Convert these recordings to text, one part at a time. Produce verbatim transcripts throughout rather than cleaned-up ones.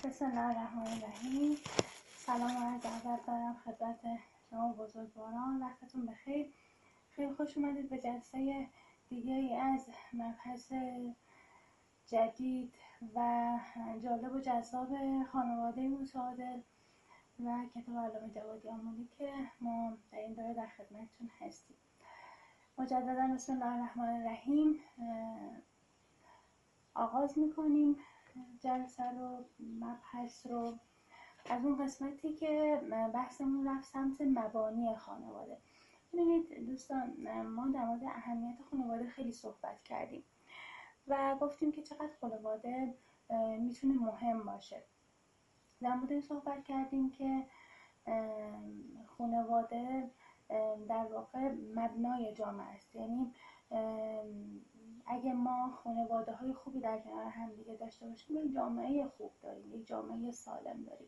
بسم الله الرحمن الرحیم. سلام و عرض ادب دارم خدمت شما بزرگواران. وقتتون بخیر. خیلی خوش اومدید به جلسه دیگه ای از مبحث جدید و جالب و جذاب خانواده متعادل و کتاب علامه جوادی آملی که ما در این دوره در خدمتتون هستیم. مجددا بسم الله الرحمن الرحیم آغاز میکنیم جلسه رو، مبحث رو، از اون قسمتی که بحثمون رفت سمت مبانی خانواده. ببینید دوستان، ما در مورد اهمیت خانواده خیلی صحبت کردیم و گفتیم که چقدر خانواده میتونه مهم باشه. در مورد این صحبت کردیم که خانواده در واقع مبنای جامعه است. یعنی اگه ما خانواده های خوبی در کنار هم دیگه داشته باشیم، یک جامعه خوب داریم، یک جامعه سالم داریم.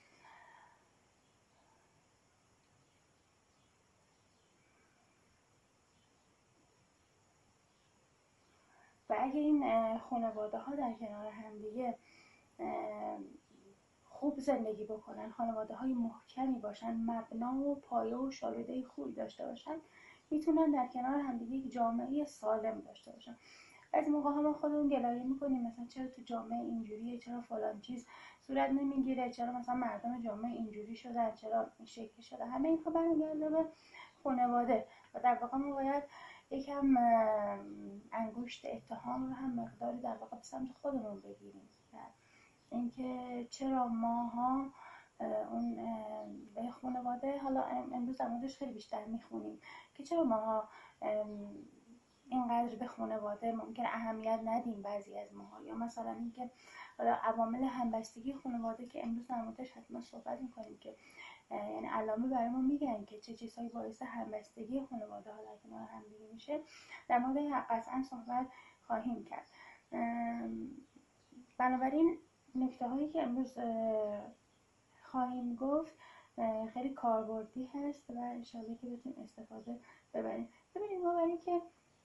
و اگه این خانواده ها در کنار هم دیگه خوب زندگی بکنن، خانواده های محکمی باشن، مبنا و پایه و شالوده خوبی داشته باشن، میتونن در کنار هم دیگه یک جامعه سالم داشته باشن. از موقع ها ما خودمون گلایه میکنیم مثلا چرا تو جامعه اینجوریه، چرا فلان چیز صورت نمیگیره، چرا مثلا مردم جامعه اینجوری شدن، چرا این شکلی شده. همه اینها برمیگرده به خانواده و در واقع ما باید یکم انگشت اتهام رو هم مقداری در واقع به سمت خودمون بگیریم. اینکه چرا ماها اون به خانواده، حالا امروز در موردش خیلی بیشتر میخونیم که چرا ماها اینقدر به خانواده ممکن اهمیت ندیم بعضی از ماها، یا مثلا اینکه عوامل همبستگی خانواده که امروز در موردش حتما صحبت میکنیم که یعنی علامه برای ما میگن که چه چیزهایی باعث همبستگی خانواده ها در کنار هم دیگه میشه. در مورد قطعا صحبت خواهیم کرد. بنابراین نکته هایی که امروز خواهیم گفت خیلی کاربردی هست و انشاءالله که بتونیم استفاده ببریم. ببینید ما برای که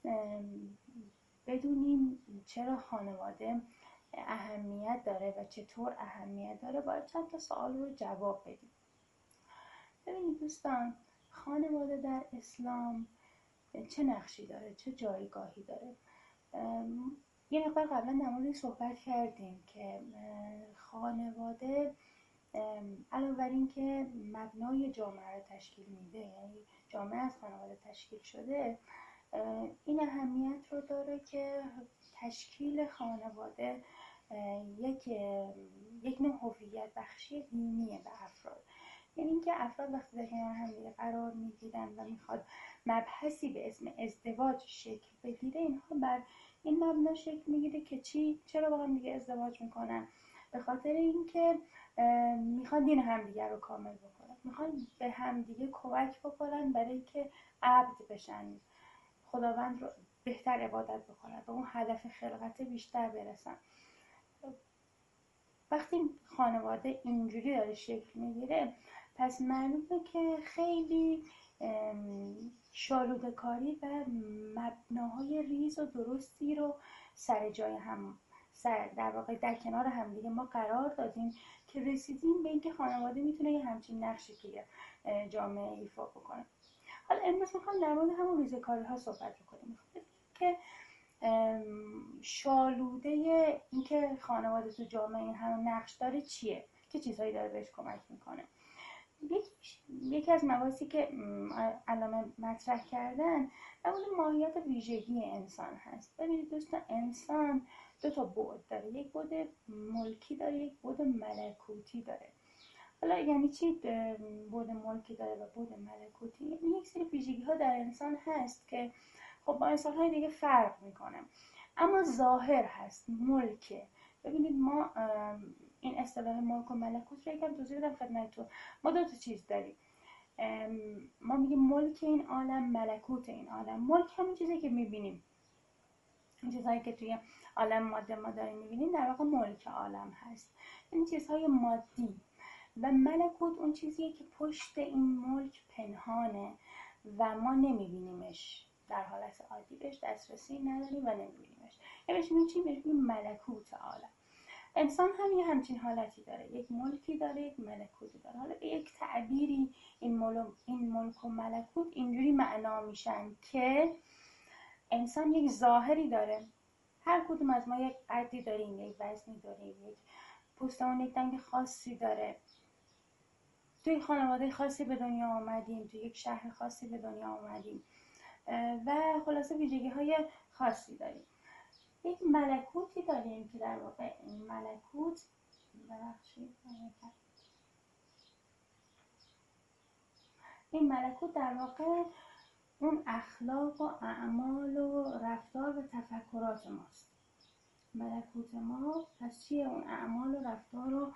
بدونیم چرا خانواده اهمیت داره و چطور اهمیت داره، باید چند تا سوال رو جواب بدیم. ببینید دوستان، خانواده در اسلام چه نقشی داره، چه جایگاهی داره؟ یه مقدار قبلا در مورد صحبت کردیم که خانواده علاوه بر این که مبنای جامعه رو تشکیل میده، یعنی جامعه از خانواده تشکیل شده، این اهمیت رو داره که تشکیل خانواده یک یک نوع هویت بخشی دینیه به افراد. یعنی اینکه افراد وقتی در کنار هم دیگه قرار میگیرن و میخواد مبحثی به اسم ازدواج شکل بگیره، اینها بر این مبنا شکل میگیره که چی؟ چرا با هم دیگه ازدواج میکنن؟ به خاطر اینکه میخوان دین همدیگه رو کامل بکنن، میخوان به همدیگه کمک بکنن برای که عبد بشن، خداوند رو بهتر عبادت بکنن، به اون هدف خلقت بیشتر برسن. وقتی خانواده اینجوری داره شکل میگیره، پس معلومه که خیلی شالوده کاری و مبناهای ریز و درستی رو سر جای هم سر در واقع در کنار هم دیگه ما قرار دادیم که رسیدیم به اینکه خانواده میتونه یه همچین نقشی توی جامعه ایفا بکنه. حالا امروز میخوام در مورد همون ریزه کاری ها صحبت بکنیم که شالوده اینکه خانواده تو جامعه این همون نقش داره چیه، چه چیزهایی داره بهش کمک میکنه. یکی از مباحثی که علامه مطرح کردن در مورد ماهیت ویژگی انسان هست. ببینید دوستان، انسان دو تا بعد داره، یک بعد ملکی داره، یک بعد ملکوتی داره. حالا یعنی چی بعد ملکی داره و بعد ملکوتی؟ یعنی یک سری ویژگی ها در انسان هست که خب با انسان های دیگه فرق میکنه، اما ظاهر هست، ملکه. ببینید ما این اصطلاح ملک و ملکوت رو یکم توضیح بدم خدمتتون. ما دو تا چیز داریم، ما میگیم ملک این عالم، ملکوت این عالم. ملک همون چیزی که میبینیم، این چیزهایی که توی عالم ماده ما داریم میبینیم در واقع ملک عالم هست، این چیزهای مادی. و ملکوت اون چیزیه که پشت این ملک پنهانه و ما نمیبینیمش، در حالت عادی بهش دسترسی نداریم و نمیبینیمش. یعنی بهش میگیم چی؟ بهش میگیم ملکوت عالم. انسان هم یه همچین حالتی داره، یک ملکی داره، یک ملکوتی داره. حالا به یک تعبیری این ملک, این ملک و ملکوت اینجوری معنا میشن که انسان یک ظاهری داره، هر کدوم از ما یک قدی داریم، یک وزنی داریم، یک پوستمون یک رنگ خاصی داره، توی خانواده خاصی به دنیا آمدیم، توی یک شهر خاصی به دنیا آمدیم و خلاصه ویژگی های خاصی داریم. یک ملکوتی داریم که در واقع این ملکوت ببخشید این ملکوت در واقع اون اخلاق و اعمال و رفتار و تفکرات ماست. ملکوت ما پس چیه؟ اون اعمال و رفتار و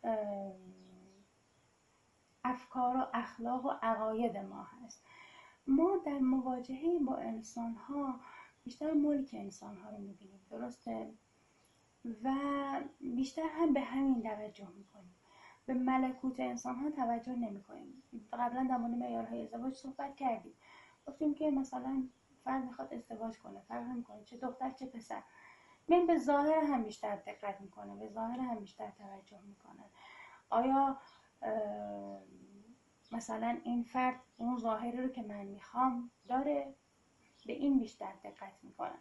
افکار و اخلاق و عقاید ما هست. ما در مواجهه با انسان ها بیشتر ملک انسان ها رو میبینیم، درسته؟ و بیشتر هم به همین توجه میکنیم، به ملکوت انسان ها توجه نمی کنیم. قبلا در مورد معیارهای ازدواج صحبت کردیم، گفتیم که مثلا فرد میخواد ازدواج کنه، فرق میکنه چه دختر چه پسر، من به ظاهر هم بیشتر دقت میکنه، به ظاهر هم بیشتر توجه میکنه. آیا مثلا این فرد اون ظاهری رو که من میخوام داره؟ به این بیشتر دقت میکنه.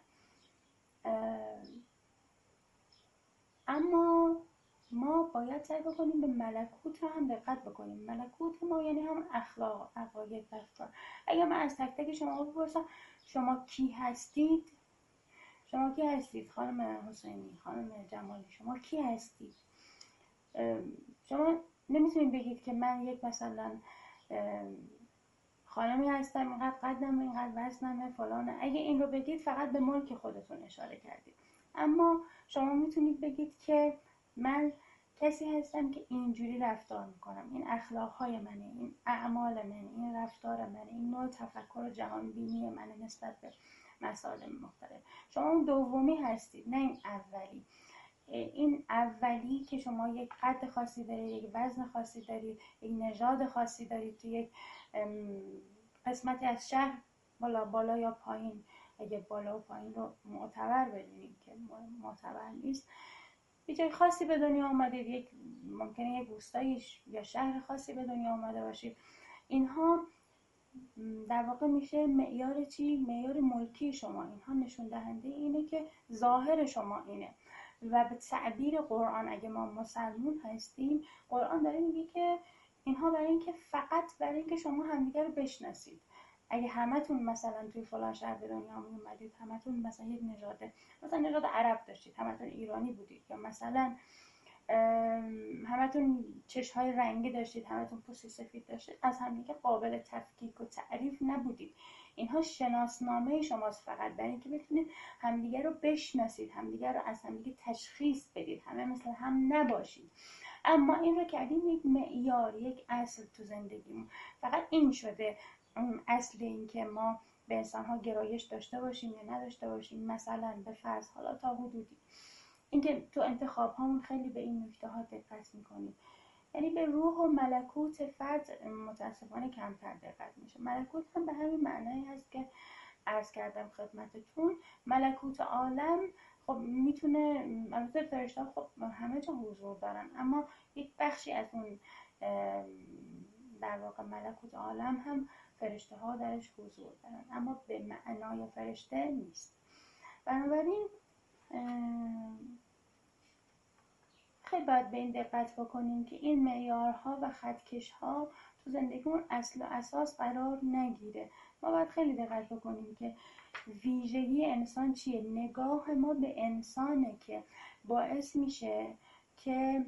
اما ما باید سعی بکنیم به ملکوت هم دقت بکنیم. ملکوت ما یعنی هم اخلاق، عقاید، رفتار. اگر من از تک تک شما بپرسم شما کی هستید؟ شما کی هستید؟ خانم حسینی، خانم جمالی، شما کی هستید؟ شما نمیتونید بگید که من یک مثلا خانمی هستم، اینقدر قدم، اینقدر وزنمه، فلانه. اگه این رو بگید فقط به ملک خودتون اشاره کردید. اما شما میتونید بگید که من کسی هستم که اینجوری رفتار میکنم، این اخلاقهای منه، این اعمال منه، این رفتار منه، این نوع تفکر و جهان بینی منه نسبت به مسائل مختلف. شما اون دومی هستید، نه این اولی. این اولی که شما یک قد خاصی دارید، یک وزن خاصی دارید، یک نژاد خاصی دارید، تو یک قسمتی از شهر بالا بالا یا پایین، اگه بالا و پایین رو معتبر بدونیم که معتبر نیست، یه جای خاصی به دنیا آمدید، یک ممکنه یک روستایی یا شهر خاصی به دنیا آمده باشید، اینها در واقع میشه معیار چی؟ معیار ملکی شما. اینها نشون دهنده اینه که ظاهر شما اینه. و به تعبیر قرآن، اگه ما مسلمون هستیم، قرآن داره میگه که اینها برای اینکه فقط برای اینکه شما همدیگه رو بشناسید. اگه همتون مثلا توی فلان شهر به دنیا اومدید، همتون مثلا یک نژاد مثلا نژاد عرب داشتید، همتون ایرانی بودید، یا مثلا همتون چشم‌های رنگی داشتید، همتون پوست سفید داشتید، از همدیگه قابل تفکیک و تعریف نبودید. اینها شناسنامه شماست، فقط برای اینکه بتونید همدیگه رو بشناسید، همدیگه رو از همدیگه تشخیص بدید، همه مثل هم نباشید. اما این رو کردیم یک معیار، یک اصل تو زندگیمون. فقط این شده اصل این که ما به انسان‌ها گرایش داشته باشیم یا نداشته باشیم. مثلا به فرض حالا تا حدودی اینکه تو انتخاب هامون خیلی به این نکته ها دقت میکنیم، یعنی به روح و ملکوت فرد متاسفانه کمتر دقت میشه. ملکوت هم به همین معنی هست که عرض کردم خدمتتون. ملکوت عالم خب میتونه، البته فرشته خب همه جا حضور دارن، اما یک بخشی از اون در واقع ملکوت عالم هم فرشته ها درش حضور دارن، اما به معنای فرشته نیست. بنابراین خیلی باید به این دقت بکنیم که این معیارها و خطکش‌ها تو زندگیمون اصل و اساس قرار نگیره. ما باید خیلی دقت بکنیم که ویژگی انسان چیه. نگاه ما به انسانه که باعث میشه که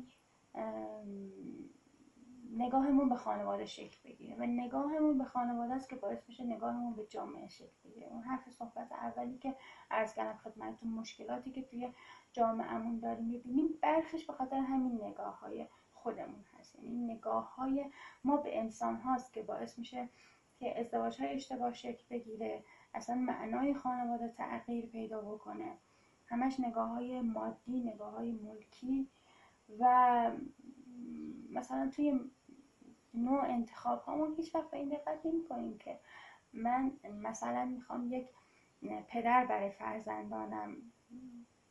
نگاهمون به خانواده شکل بگیره و نگاهمون به خانواده است که باعث میشه نگاهمون به جامعه شکل بگیره. اون حرف صحبت اولی که عرض کردم خدمتتون، مشکلاتی که توی جامعهمون داریم میبینیم، برخیش به خاطر همین نگاه‌های خودمون هست. یعنی نگاه‌های ما به انسان هاست که باعث میشه که ازدواج‌های اشتباه شکل بگیره، اصلا معنای خانواده تغییر پیدا بکنه. همش نگاه‌های مادی، نگاه‌های ملکی. و مثلا توی نوع انتخاب هامون هیچ وقت به این دقت نمی کنیم که من مثلا میخوام یک پدر برای فرزندانم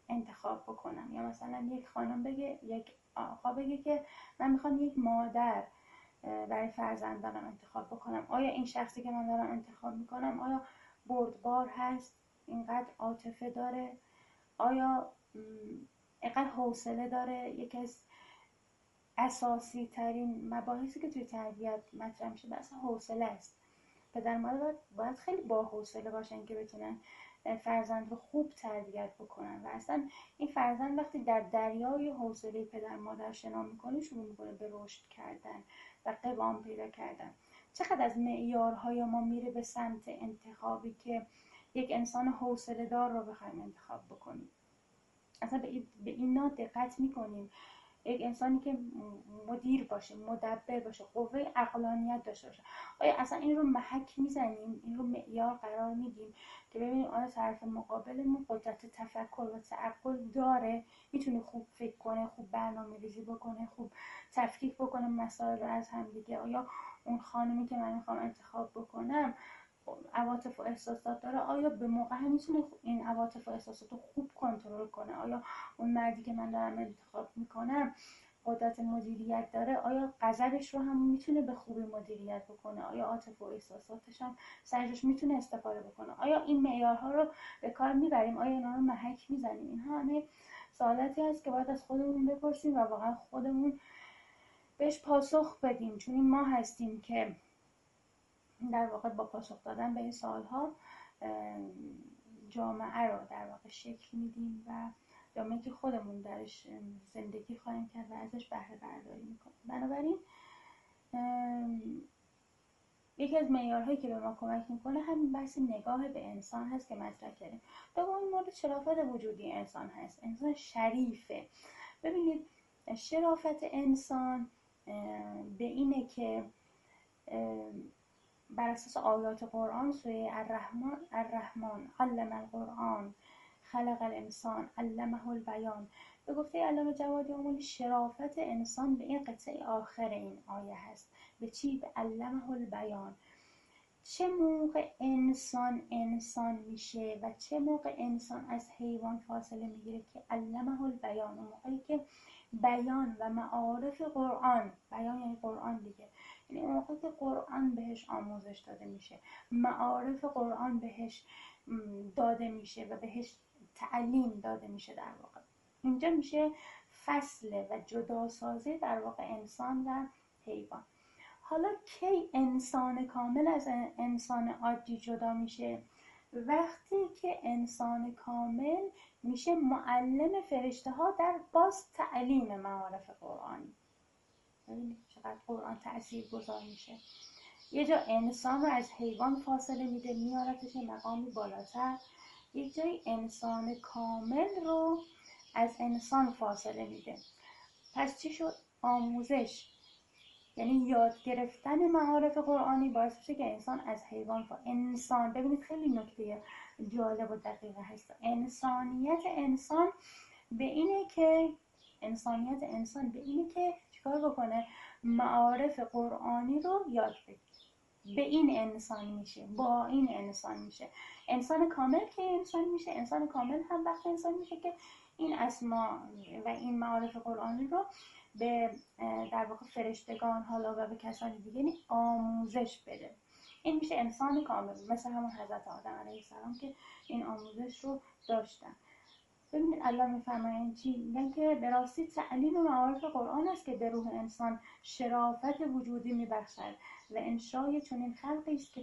انتخاب بکنم. یا مثلا یک خانم بگه، یک آقا بگه که من میخوام یک مادر برای فرزندانم انتخاب بکنم. آیا این شخصی که من دارم انتخاب میکنم آیا بردبار هست، اینقدر عاطفه داره، آیا اینقدر حوصله داره؟ یکی از اساسی ترین مباحثی که توی تربیت مطرح میشه بحث حوصله است. پدر مادر باید, باید خیلی با حوصله باشن که بتونن فرزند رو خوب تربیت بکنن و اصلا این فرزند وقتی در دریای حوصله پدر مادر شنا میکنه شروع میکنه به رشد کردن و قوام پیدا کردن. چقدر از معیارهای ما میره به سمت انتخابی که یک انسان حوصله دار رو بخوایم انتخاب بکنیم. اصلا به اینا دقت میکنیم. یک انسانی که مدیر باشه، مدبر باشه، قوه عقلانیت داشته باشه، آیا اصلا این رو محک میزنیم، این رو معیار قرار میدیم که ببینیم آیا طرف مقابلمون قدرت تفکر و تعقل داره، میتونه خوب فکر کنه، خوب برنامه ریزی بکنه، خوب تفکیک بکنه مسائل رو از هم دیگه. آیا اون خانمی که من میخوام انتخاب بکنم عواطف و احساسات داره، آیا به موقع هم میتونه این عواطف و احساسات رو خوب کنترل کنه؟ آیا اون مردی که من دارم انتخاب میکنم قدرت مدیریت داره، آیا غضبش رو هم میتونه به خوبی مدیریت بکنه؟ آیا عاطفه و احساساتش هم سرجاش میتونه استفاده بکنه؟ آیا این معیارها رو به کار میبریم؟ آیا اینا رو محک میزنیم؟ اینها همه سوالاتی هست که باید از خودمون بپرسیم و واقعا خودمون بهش پاسخ بدیم، چون این ما هستیم که در واقع با پاسخ دادن به این سوالها جامعه رو در واقع شکل میدیم و جامعه که خودمون درش زندگی خواهیم کرد و ازش بهره برداری میکنیم. بنابراین یکی از معیارهایی که به ما کمک میکنه همین بحث نگاه به انسان هست که مطرح کردیم. دومین مورد شرافت وجودی انسان هست. انسان شریفه. ببینید شرافت انسان به اینه که بر اساس آیات قرآن سوره الرحمن الرحمن علم القرآن خلق الانسان علمه البیان، به گفته علامه جوادی آملی شرافت انسان به این قطعه آخر این آیه هست. به چی؟ به علمه البیان. چه موقع انسان انسان میشه و چه موقع انسان از حیوان فاصله میگیره که علمه البیان؟ اون موقعی که بیان و معارف قرآن، بیان یعنی قرآن دیگه، یعنی اون موقعی که قرآن بهش آموزش داده میشه، معارف قرآن بهش داده میشه و بهش تعلیم داده میشه. در واقع اینجا میشه فصل و جداسازی در واقع انسان و حیوان. حالا کی انسان کامل از انسان عادی جدا میشه؟ وقتی که انسان کامل میشه معلم فرشته ها در باز تعلیم معارف قرآنی. ببینید چقدر قرآن تأثیر گذار میشه. یه جا انسان رو از حیوان فاصله میده، میارتش مقامی بالاتر. یک جای انسان کامل رو از انسان فاصله میده. پس چی شد؟ آموزش، یعنی یاد گرفتن معارف قرآنی باعث میشه که انسان از حیوان فا... انسان، ببینید خیلی نکته جالب و دقیقه هست. انسانیت انسان به اینه که انسانیت انسان به اینه که چیکار بکنه؟ معارف قرآنی رو یاد بگیره. به این انسان میشه، با این انسان میشه. انسان کامل که انسان میشه، انسان کامل هم وقت انسان میشه که این اسما و این معارف قرآنی رو به در واقع فرشتگان حالا و به کسانی دیگه آموزش بده. این میشه انسان کامل، مثل همون حضرت آدم علیه السلام که این آموزش رو داشتن. ببینید الله میفرماید چی؟ میگن که به راستی تعلیم معارف قرآن است که به روح انسان شرافت وجودی میبخشد و انشای چنین خلقی است که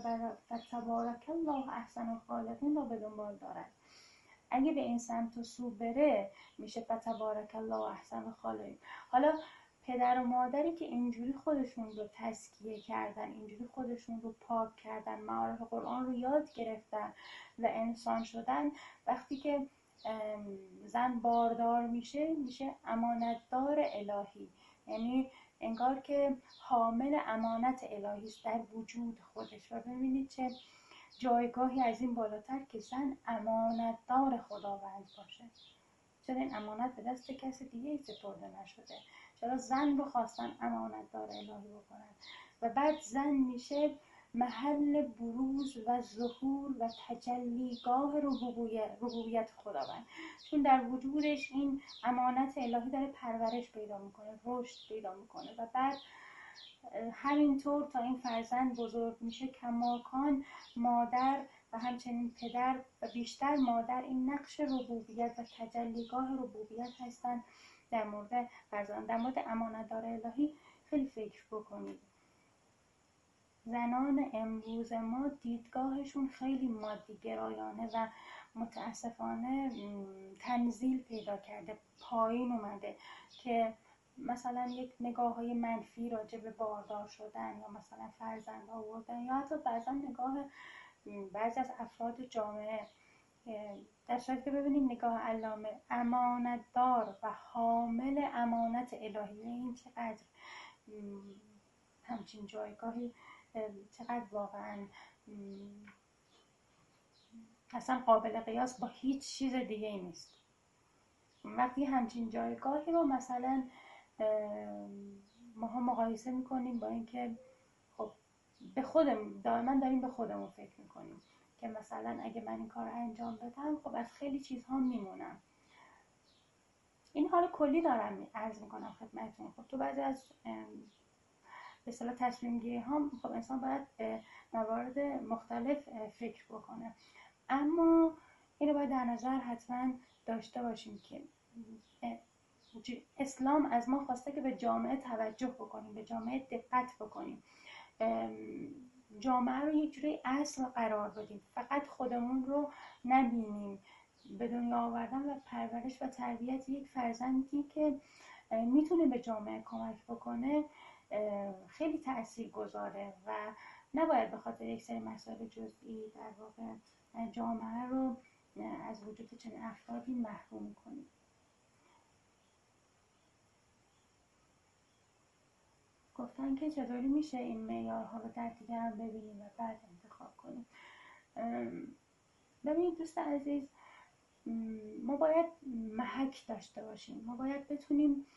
فتبارک الله احسن الخالقین را به دنبال دارد. اگه به این سمت و سو بره میشه فتبارک الله احسن الخالقین. حالا پدر و مادری که اینجوری خودشون رو تزکیه کردن، اینجوری خودشون رو پاک کردن، معارف قرآن رو یاد گرفتن و انسان شدن، وقتی که زن باردار میشه میشه امانتدار الهی، یعنی انگار که حامل امانت الهی است در وجود خودش. و ببینید چه جایگاهی از این بالاتر که زن امانتدار خداوند باشه. چرا این امانت به دست کسی دیگه سپرده نشده؟ چرا زن رو خواستن امانتدار الهی بکنن؟ و بعد زن میشه محل بروز و ظهور و تجلیگاه ربوبیت ربوبیت خداوند، چون در وجودش این امانت الهی داره پرورش پیدا میکنه، رشد پیدا میکنه و بعد همینطور تا این فرزند بزرگ میشه کماکان مادر و همچنین پدر و بیشتر مادر این نقش ربوبیت و تجلیگاه ربوبیت هستن در مورد فرزند. در مورد امانتدار الهی خیلی فکر بکنید. زنان امروز ما دیدگاهشون خیلی مادی گرایانه و متاسفانه تنزیل پیدا کرده، پایین اومده که مثلا یک نگاه های منفی راجع به باردار شدن یا مثلا فرزند آوردن یا حتی بعضا نگاه بعضی از افراد جامعه، در صورتی که ببینید نگاه علامه امانتدار و حامل امانت الهی، این چقدر همچین جایگاهی، چقدر واقعا اصلا قابل قیاس با هیچ چیز دیگه ای نیست. وقتی همچین جایگاهی رو مثلا ما هم مقایسه میکنیم با اینکه خب به خودم دائما داریم به خودمون فکر میکنیم که مثلا اگه من این کار انجام بدم خب از خیلی چیزها میمونم. این حال کلی دارم عرض میکنم خدمتتون. خب تو بعضی از به اصطلاح تصمیم گیری ها خب انسان باید به موارد مختلف فکر بکنه، اما اینو باید در نظر حتما داشته باشیم که اسلام از ما خواسته که به جامعه توجه بکنیم، به جامعه دقت بکنیم، جامعه رو یک جوری اصل قرار بدیم، فقط خودمون رو نبینیم. به دنیا آوردن و پرورش و تربیت یک فرزندی که میتونه به جامعه کمک بکنه خیلی تأثیر گذاره و نباید به خاطر یک سری مسائل جزئی در واقع جامعه رو از وجود چنین افرادی محروم کنیم. گفتن که چطوری میشه این معیارها رو در دیگران ببینیم و بعد انتخاب کنیم. ببینید دوست عزیز، ما باید محک داشته باشیم، ما باید بتونیم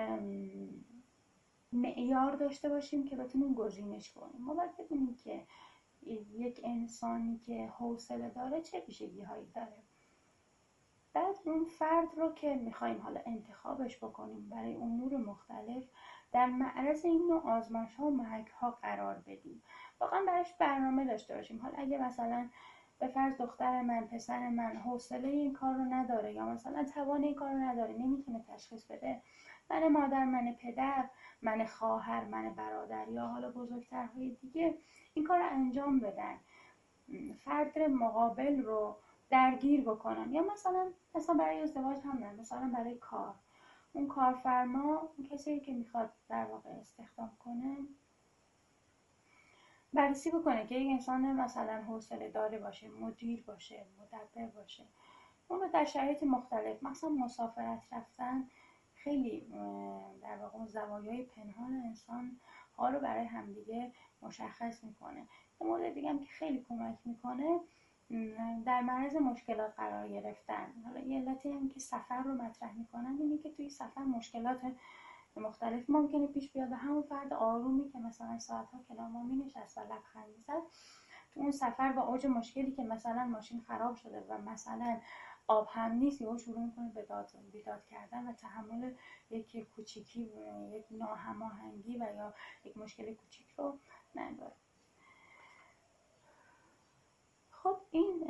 معیار داشته باشیم که بتونیم گزینش کنیم. ما باید بدونیم که یک انسانی که حوصله داره چه ویژگی هایی داره. بعد اون فرد رو که میخوایم حالا انتخابش بکنیم برای امور مختلف در معرض این نوع آزمایش ها و محک ها قرار بدیم، واقعا براش برنامه داشته باشیم. حالا اگه مثلا به فرض دختر من، پسر من حوصله این کار رو نداره یا مثلا توان این کار رو نداره، نمیتونه تشخیص بده، من مادر، من پدر، من خواهر، من برادر یا حالا بزرگترهای دیگه این کار رو انجام بدن، فرد مقابل رو درگیر بکنن، یا مثلا مثلا برای ازدواج هم نه، مثلا برای کار، اون کارفرما، اون کسی که میخواد در واقع استخدام کنه بررسی بکنه که یک انسان مثلا حوصله داره باشه، مدیر باشه، مدبر باشه. اون رو در شرایط مختلف، مثلا مسافرت رفتن، خیلی در واقع زوایای پنهان انسان ها رو برای همدیگه مشخص میکنه. یه مورد دیگه هم که خیلی کمک میکنه در معرض مشکلات قرار گرفتن. حالا یه علتی هم که سفر رو مطرح میکنن اینه که توی سفر مشکلات مختلف ممکنه پیش بیاد و همون فرد آرومی که مثلا ساعتها کنار ما مینشست و لبخند میزد، تو اون سفر با اوج مشکلی که مثلا ماشین خراب شده و مثلا آب هم نیست، یهو شروع میکنه به داد بیداد کردن و تحمل یک کوچیکی، یک ناهماهنگی و یا یک مشکل کوچیک رو نداره. خب این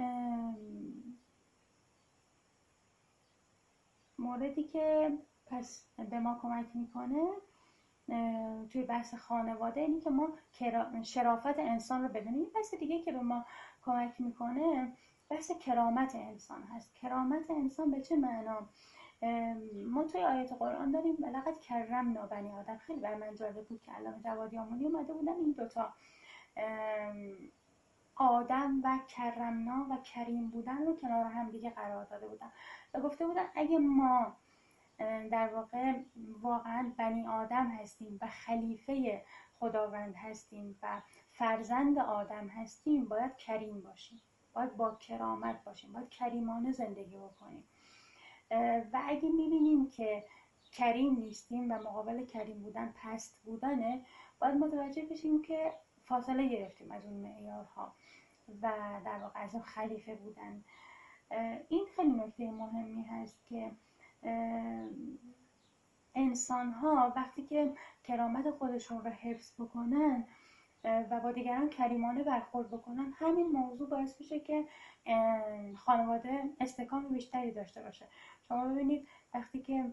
موردی که پس به ما کمک میکنه توی بحث خانواده اینی که ما شرافت انسان رو بدونیم. بحث دیگه که به ما کمک میکنه بحث کرامت انسان هست. کرامت انسان به چه معنا؟ ما توی آیات قرآن داریم لقد کرمنا بنی آدم. خیلی بر من جالب بود که علامه جوادی آملی اومده بودن این دوتا آدم و کرمنا و کریم بودن رو کنار هم دیگه قرار داده بودن و گفته بودن اگه ما در واقع واقعا بنی آدم هستیم و خلیفه خداوند هستیم و فرزند آدم هستیم، باید کریم باشیم، باید با کرامت باشیم، باید کریمانه زندگی بکنیم. و اگه میبینیم که کریم نیستیم و مقابل کریم بودن پست بودنه، باید متوجه بشیم که فاصله گرفتیم از اون معیارها و در واقع از اون خلیفه بودن. این خیلی نکته مهمی هست که انسان ها وقتی که کرامت خودشون رو حفظ بکنن و با دیگران کریمانه برخورد بکنن، همین موضوع باعث میشه که خانواده استحکام بیشتری داشته باشه. شما ببینید وقتی که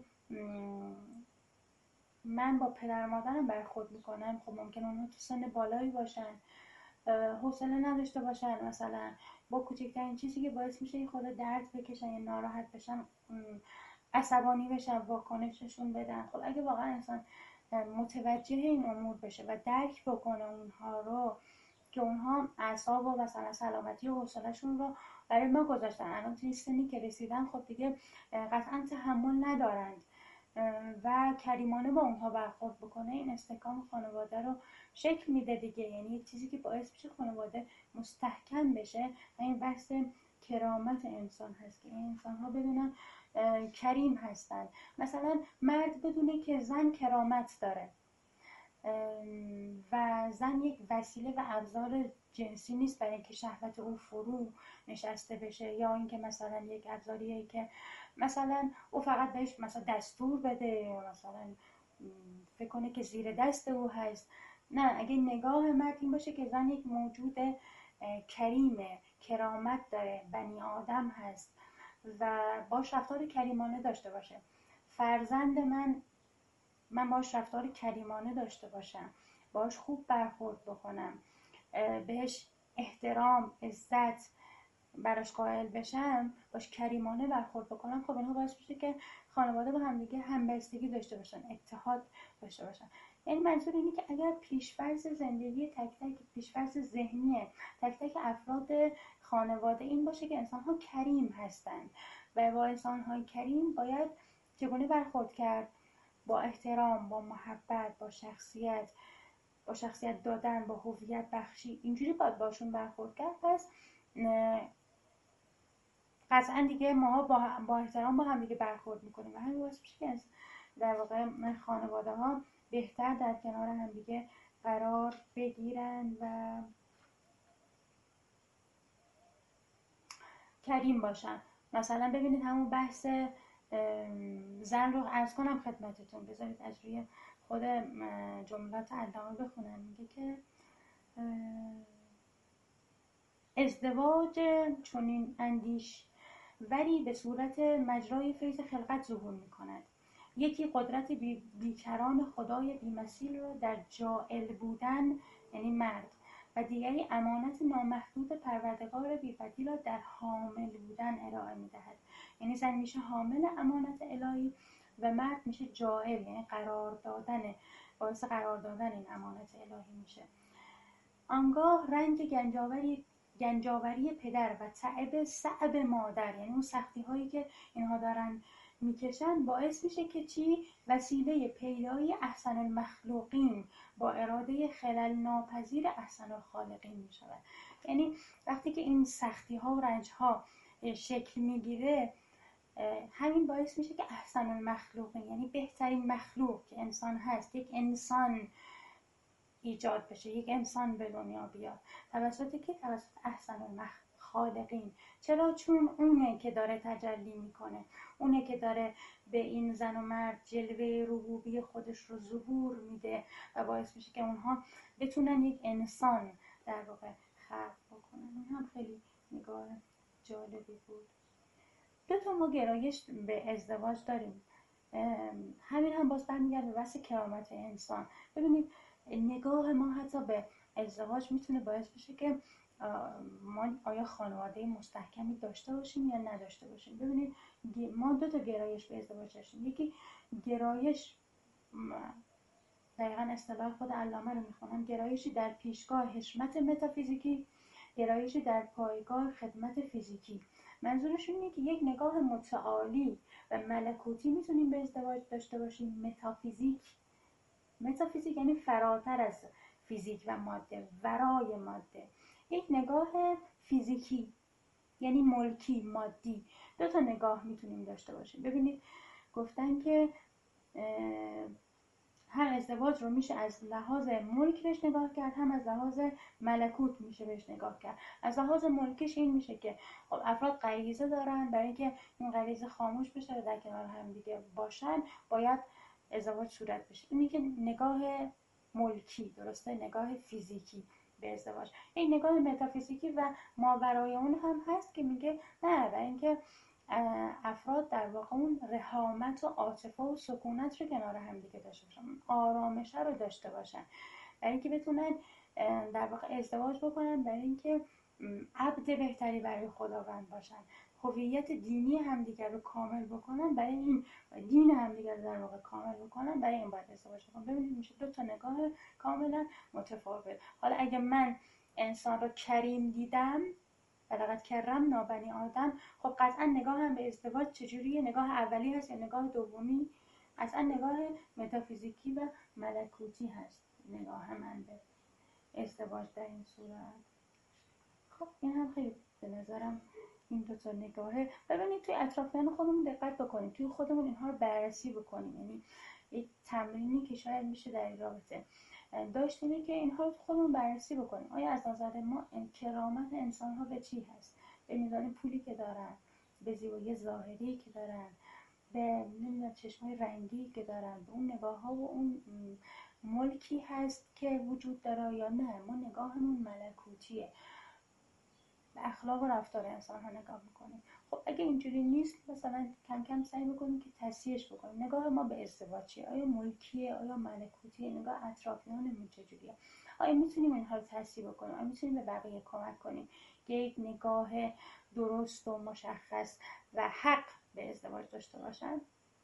من با پدر مادرم برخورد میکنم، خب ممکنه اونها تو سن بالایی باشن، حوصله نداشته باشن، مثلا با کوچکترین چیزی که باعث میشه خود درد بکشن یا ناراحت بشن، عصبانی بشن، واکنششون بدن. خب اگه واقعا انسان متوجه این امور بشه و درک بکنه اونها رو، که اونها اعصاب و مثلا سلامتی و حوصله‌شون رو برای ما گذاشتن، الان توی سنی که رسیدن خب دیگه قطعا تحمل ندارند و کریمانه با اونها برخورد بکنه، این استحکام خانواده رو شکل میده دیگه. یعنی چیزی که باعث میشه خانواده مستحکم بشه و این بحث کرامت انسان هست که این انسان ها بدونن کریم هستن. مثلا مرد بدونه که زن کرامت داره و زن یک وسیله و ابزار جنسی نیست برای اینکه شهوت او فرو نشسته بشه، یا اینکه مثلا یک ابزاریه که مثلا او فقط بهش مثلا دستور بده یا مثلا فکر کنه که زیر دست او هست. نه، اگه نگاه مرد این باشه که زن یک موجود کریمه، کرامت داره، بنی آدم هست و باش رفتار کریمانه داشته باشه، فرزند من من باش رفتار کریمانه داشته باشم، باش خوب برخورد بکنم، بهش احترام، عزت براش قائل بشم، باش کریمانه برخورد بکنم، خب اینها باعث میشه که خانواده با همدیگه همبستگی داشته باشن، اتحاد داشته باشن. یعنی منظور اینه که اگر پیشفرض زندگی تک تک، پیشفرض ذهنی تک تک افراد خانواده این باشه که انسان‌ها کریم هستند و با انسان‌های کریم باید چگونه برخورد کرد؟ با احترام، با محبت، با شخصیت، با شخصیت دادن، با هویت بخشی، اینجوری باید باشون برخورد کرد. پس قطعا دیگه ما با, با احترام با هم دیگه برخورد میکنیم و همین باعث میشه که در واقع خانواده ها بهتر در کنار هم دیگه قرار بگیرن و کریم باشن. مثلا ببینید همون بحث زن رو عرض کنم خدمتتون، بذارید از روی خود جملات علامه بخونم. میگه که ازدواج چنین اندیش ولی به صورت مجرای فیض خلقت ظهور می کند. یکی قدرت بی بیکران خدای بیمثیل را در جائل بودن، یعنی مرد، و دیگری امانت نامحدود پروردگار بی‌بدیل را در حامل بودن ارائه می دهد. یعنی زن میشه حامل امانت الهی و مرد میشه جائل، یعنی قرار دادن، باعث قرار دادن این امانت الهی میشه. آنگاه رنج گنجاوری گنجاوری پدر و تعب صعب مادر، یعنی اون سختی هایی که اینها دارن میکشن، باعث میشه که چی؟ وسیله پیدایی احسن المخلوقین با اراده خلل ناپذیر احسن الخالقین میشود. یعنی وقتی که این سختی ها و رنج ها شکل میگیره، همین باعث میشه که احسن المخلوقین، یعنی بهترین مخلوق که انسان هست، یک انسان ایجاد بشه، یک انسان به دنیا بیاد. توسط که توسط احسن الخالقین. چرا؟ چون اونه که داره تجلی میکنه، اونه که داره به این زن و مرد جلوه ربوبی خودش رو ظهور میده و باعث میشه که اونها بتونن یک انسان در واقع خلق بکنن. این هم خیلی نگاه جالبی بود. دو تا ما گرایش به ازدواج داریم، همین هم باز برمیگرده به بحث کرامت انسان. ببینید نگاه ما حتی به ازدواج میتونه باعث بشه که ما آیا خانواده مستحکمی داشته باشیم یا نداشته باشیم. ببینید ما دو تا گرایش به ازدواج داشتیم. یکی گرایش، دقیقاً اصطلاح خود علامه رو میخونم، گرایشی در پیشگاه حشمت متافیزیکی، گرایشی در پایگاه خدمت فیزیکی. منظورشون اینه که یک نگاه متعالی و ملکوتی میتونیم به ازدواج داشته باشیم. متافیزیک، متافیزیک یعنی فراتر از فیزیک و ماده، ورای ماده. یک نگاه فیزیکی یعنی ملکی، مادی. دو تا نگاه میتونیم داشته باشیم. ببینید گفتن که هم ازدواج رو میشه از لحاظ ملک بهش نگاه کرد، هم از لحاظ ملکوت میشه بهش نگاه کرد. از لحاظ ملکش این میشه که خب افراد غریزه دارن، برای اینکه این غریزه خاموش بشه و در کنار هم دیگه باشن باید ازدواج صورت بشه. اینی که نگاه ملکی، درسته، نگاه فیزیکی به ازدواج. این نگاه متافیزیکی و ماورای اون هم هست که میگه نه، برای اینکه افراد در واقع اون رحامت و عاطفه و سکونت رو کنار هم دیگه داشته باشن، آرامش رو داشته باشن، برای اینکه بتونن در واقع ازدواج بکنن، برای اینکه عبد بهتری برای خداوند باشن، هویت دینی همدیگر رو کامل بکنن، برای این دین همدیگر رو در واقع کامل بکنن، برای این باید ازدواج بکنن. ببینید میشه دو تا نگاه کاملا متفاوت. حالا اگه من انسان رو کریم دیدم، ولقد کرمنا بنی آدم، خب قطعا نگاه هم به ازدواج چجوریه؟ نگاه اولی هست یا نگاه دومی؟ قطعا نگاه متافیزیکی و ملکوتی هست نگاه من به ازدواج در این صورت. خب این هم خیلی به نظرم این دو تا نگاهه. ببینید توی اطرافیان خودمون دقت بکنیم، توی خودمون اینها رو بررسی بکنیم. یعنی یک تمرینی که شاید میشه در این رابطه داشت اینه که اینها رو خودمون بررسی بکنیم. آیا از نظر ما کرامت انسان ها به چی هست؟ به میزان پولی که دارن، به زیبایی ظاهری که دارن، به نمیدونم چشمای رنگی که دارن، به اون نگاه ها و اون ملکی هست که وجود داره یا نه ما نگاهمون ملکوتیه، به اخلاق و رفتار انسان ها نگاه میکنیم. خب اگه اینجوری نیست، مثلا کم کم سعی میکنیم که تصحیحش بکنیم. نگاه ما به ازدواج چیه؟ آیا ملکیه؟ آیا ملکوتیه؟ نگاه اطرافیانمون چجوریه؟ آیا میتونیم اینها رو تصحیح بکنیم؟ آیا میتونیم به بقیه کمک کنیم که یک نگاه درست و مشخص و حق به ازدواج داشته باشن؟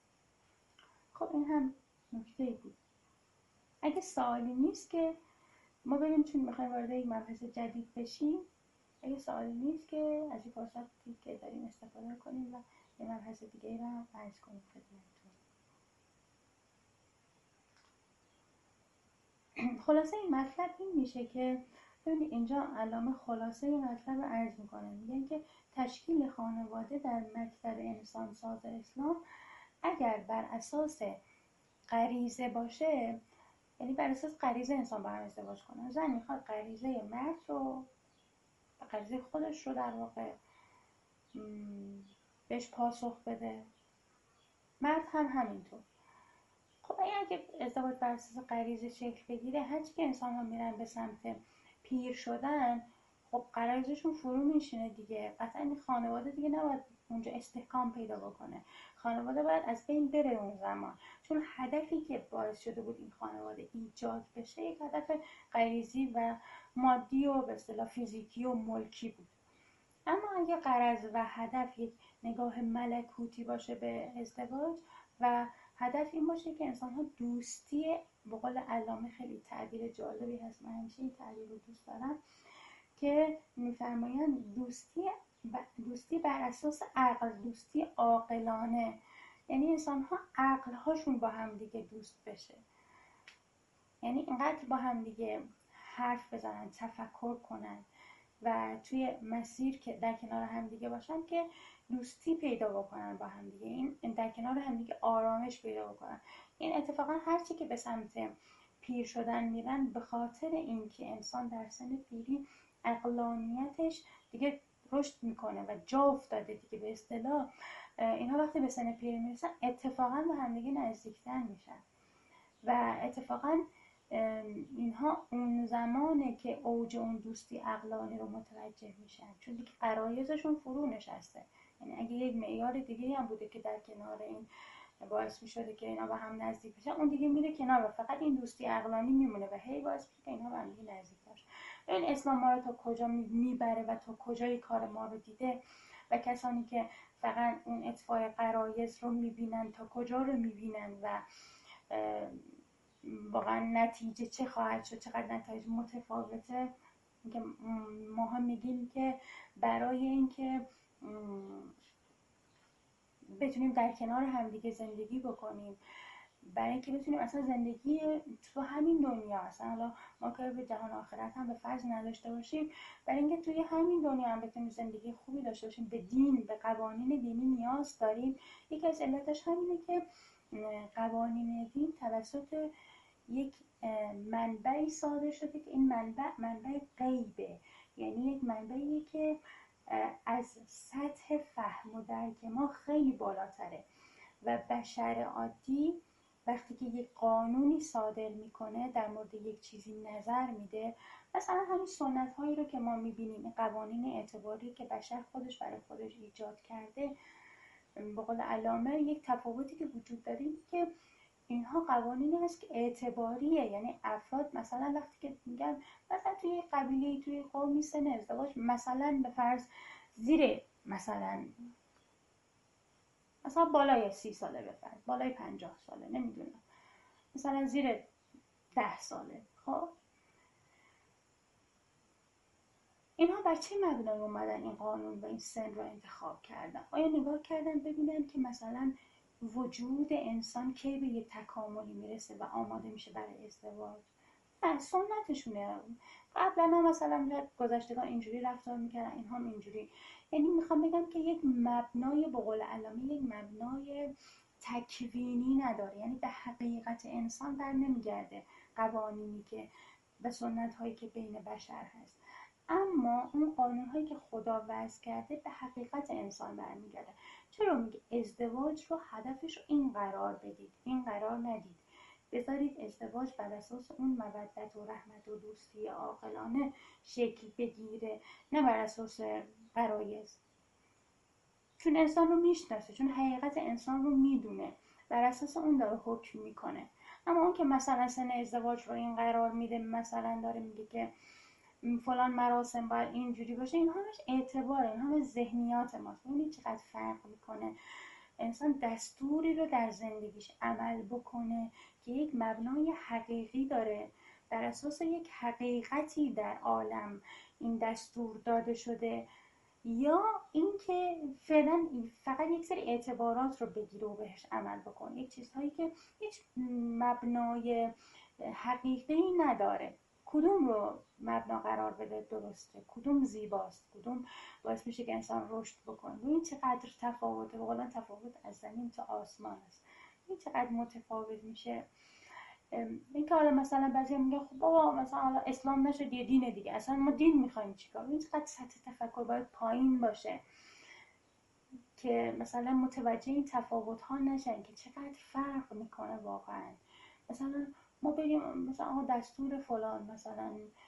خب این هم نکته بود. اگه سوالی نیست که ما بریم، چون میخوایم وارد یک مبحث جدید بشیم، اگه سوالی نیست که از این فرصتی که داریم استفاده کنیم و یه مبحث دیگه را هم عرض کنیم خدمتتون. خلاصه این مطلب این میشه که ببینید اینجا علامه خلاصه این مطلب رو عرض میکنه، میگن که تشکیل خانواده در مکتب انسان ساز اسلام اگر بر اساس غریزه باشه، یعنی بر اساس غریزه انسان با هم ازدواج کنه، زن میخواد غریزه مرد رو، غریزه خودش رو در واقع بهش پاسخ بده، مرد هم همینطور. خب اگه ازدواج بر اساس غریزه شکل بگیره، هرچی که انسان ها میرن به سمت پیر شدن، خب غرایزشون فرو میشینه دیگه. قطعا این خانواده دیگه نباید اونجا استحکام پیدا بکنه، خانواده باید از بین بره اون زمان، چون هدفی که باعث شده بود این خانواده ایجاد بشه یک هدف غریزی و مادی و به اصطلاح فیزیکی و ملکی بود. اما اگه غرض و هدف یک نگاه ملکوتی باشه به ازدواج و هدف این باشه که انسان ها دوستی، به قول علامه خیلی تعبیر جالبی هست، من همیشه این تعبیر رو دوست دارم، که میفرمایند دوستی دوستی بر اساس عقل، دوستی عاقلانه، یعنی انسان ها عقل هاشون با هم دیگه دوست بشه، یعنی اینقدر با هم دیگه حرف بزنن، تفکر کنن و توی مسیر که در کنار هم دیگه باشن که دوستی پیدا بکنن با هم دیگه، این در کنار هم دیگه آرامش پیدا بکنن. این اتفاقا هرچی که به سمت پیر شدن میرن، به خاطر اینکه انسان در سن پیری عقلانیتش دیگه رشد میکنه و جا افتاده دیگه، به اصطلاح اینها وقتی به سن پیری میرسن اتفاقا به هم دیگه نزدیکتر میشن و اتفاقا اینها اون زمانه که اوج اون دوستی عقلانی رو متوجه میشن، چون دیگه غرایزشون فرو نشسته. یعنی اگه یک معیار دیگه هم بوده که در کنار این باعث میشده که اینا با هم نزدیک بشن، اون دیگه میره کنار و فقط این دوستی عقلانی میمونه و هی باعث میشه که اینا با هم دیگه نزدیک بشن. این اسلام ما رو تا کجا میبره و تا کجای کار ما رو دیده و کسانی که فقط اون اطفای غرایز رو میبینن تا کجا رو میبینن و واقعا نتیجه چه خواهد شد، چقدر نتایج متفاوته. که ما هم میگیم که برای اینکه بتونیم در کنار همدیگه زندگی بکنیم برای اینکه بتونیم اصلا زندگی تو همین دنیا، اصلا حالا ما که به جهان آخرت هم به فرض نداشته باشیم، برای اینکه توی همین دنیا هم بتونیم زندگی خوبی داشته باشیم، به دین، به قوانین دینی نیاز داریم. یکی از علتش همینه که قوانین دین توسط یک منبعی صادر شده که این منبع منبع غیبه، یعنی یک منبعی که از سطح فهم و درک ما خیلی بالاتره و بشر عادی وقتی که یک قانونی صادر میکنه، در مورد یک چیزی نظر میده، مثلا همین سنت هایی رو که ما میبینیم، قوانین اعتباری که بشر خودش برای خودش ایجاد کرده، به قول علامه یک تفاوتی که وجود داره اینه که اینها قوانینی هست که اعتباریه، یعنی افراد مثلا وقتی که میگن مثلا توی قبیله، توی قومی سن ازدواج مثلا به فرض زیر مثلا مثلا بالای سی ساله، به فرض بالای پنجاه ساله، نمیدونم، مثلا زیر ده ساله، خب اینها بر چه مبنای اومدن این قانون و این سن رو انتخاب کردن؟ آیا نگاه کردن ببینن که مثلا وجود انسان کی به یه تکاملی میرسه و آماده میشه برای ازدواج؟ نه، سنتشونه. قبلا هم مثلا گذشتگان اینجوری رفتار میکردن، این هم اینجوری. یعنی میخوام بگم که یک مبنای، به قول علامه، یک مبنای تکوینی نداره، یعنی به حقیقت انسان بر نمیگرده قوانینی که و سنت هایی که بین بشر هست، اما اون قانون هایی که خدا وضع کرده به حقیقت انسان برمیگرده. چرا میگه ازدواج رو هدفش رو این قرار بدید، این قرار ندید، بذارید ازدواج بر اساس اون مودت و رحمت و دوستی عاقلانه شکل بگیره، نه بر اساس غرایز. چون انسان رو میشناسه، چون حقیقت انسان رو میدونه، بر اساس اون داره حکم میکنه. اما اون که مثلا سن ازدواج رو این قرار میده، مثلا داره میگه که فلان مراسم باید اینجوری باشه، این همش اعتباره، این همش ذهنیات ماست. ببینید چقدر فرق میکنه انسان دستوری رو در زندگیش عمل بکنه که یک مبنای حقیقی داره، بر اساس یک حقیقتی در عالم این دستور داده شده، یا اینکه فعلا فقط یک سری اعتبارات رو بگیره و بهش عمل بکنه، یک چیزهایی که هیچ مبنای حقیقی نداره. کدوم رو مبنا قرار بده درسته، کدوم زیباست، کدوم باعث میشه که انسان رشد بکنه. ببین چقدر تفاوته، واقعا تفاوت از زمین تا آسمان است. ببین چقدر متفاوت میشه. این که حالا مثلا بعضی میگن خب بابا مثلا حالا اسلام نشد یه دین دیگه، اصلا ما دین میخوایم چیکار؟ این چقدر سطح تفکر باید پایین باشه که مثلا متوجه این تفاوت ها نشن که چقدر فرق میکنه واقعا. مثلا ما بریم مثلا آقا دستور فلان، مثلا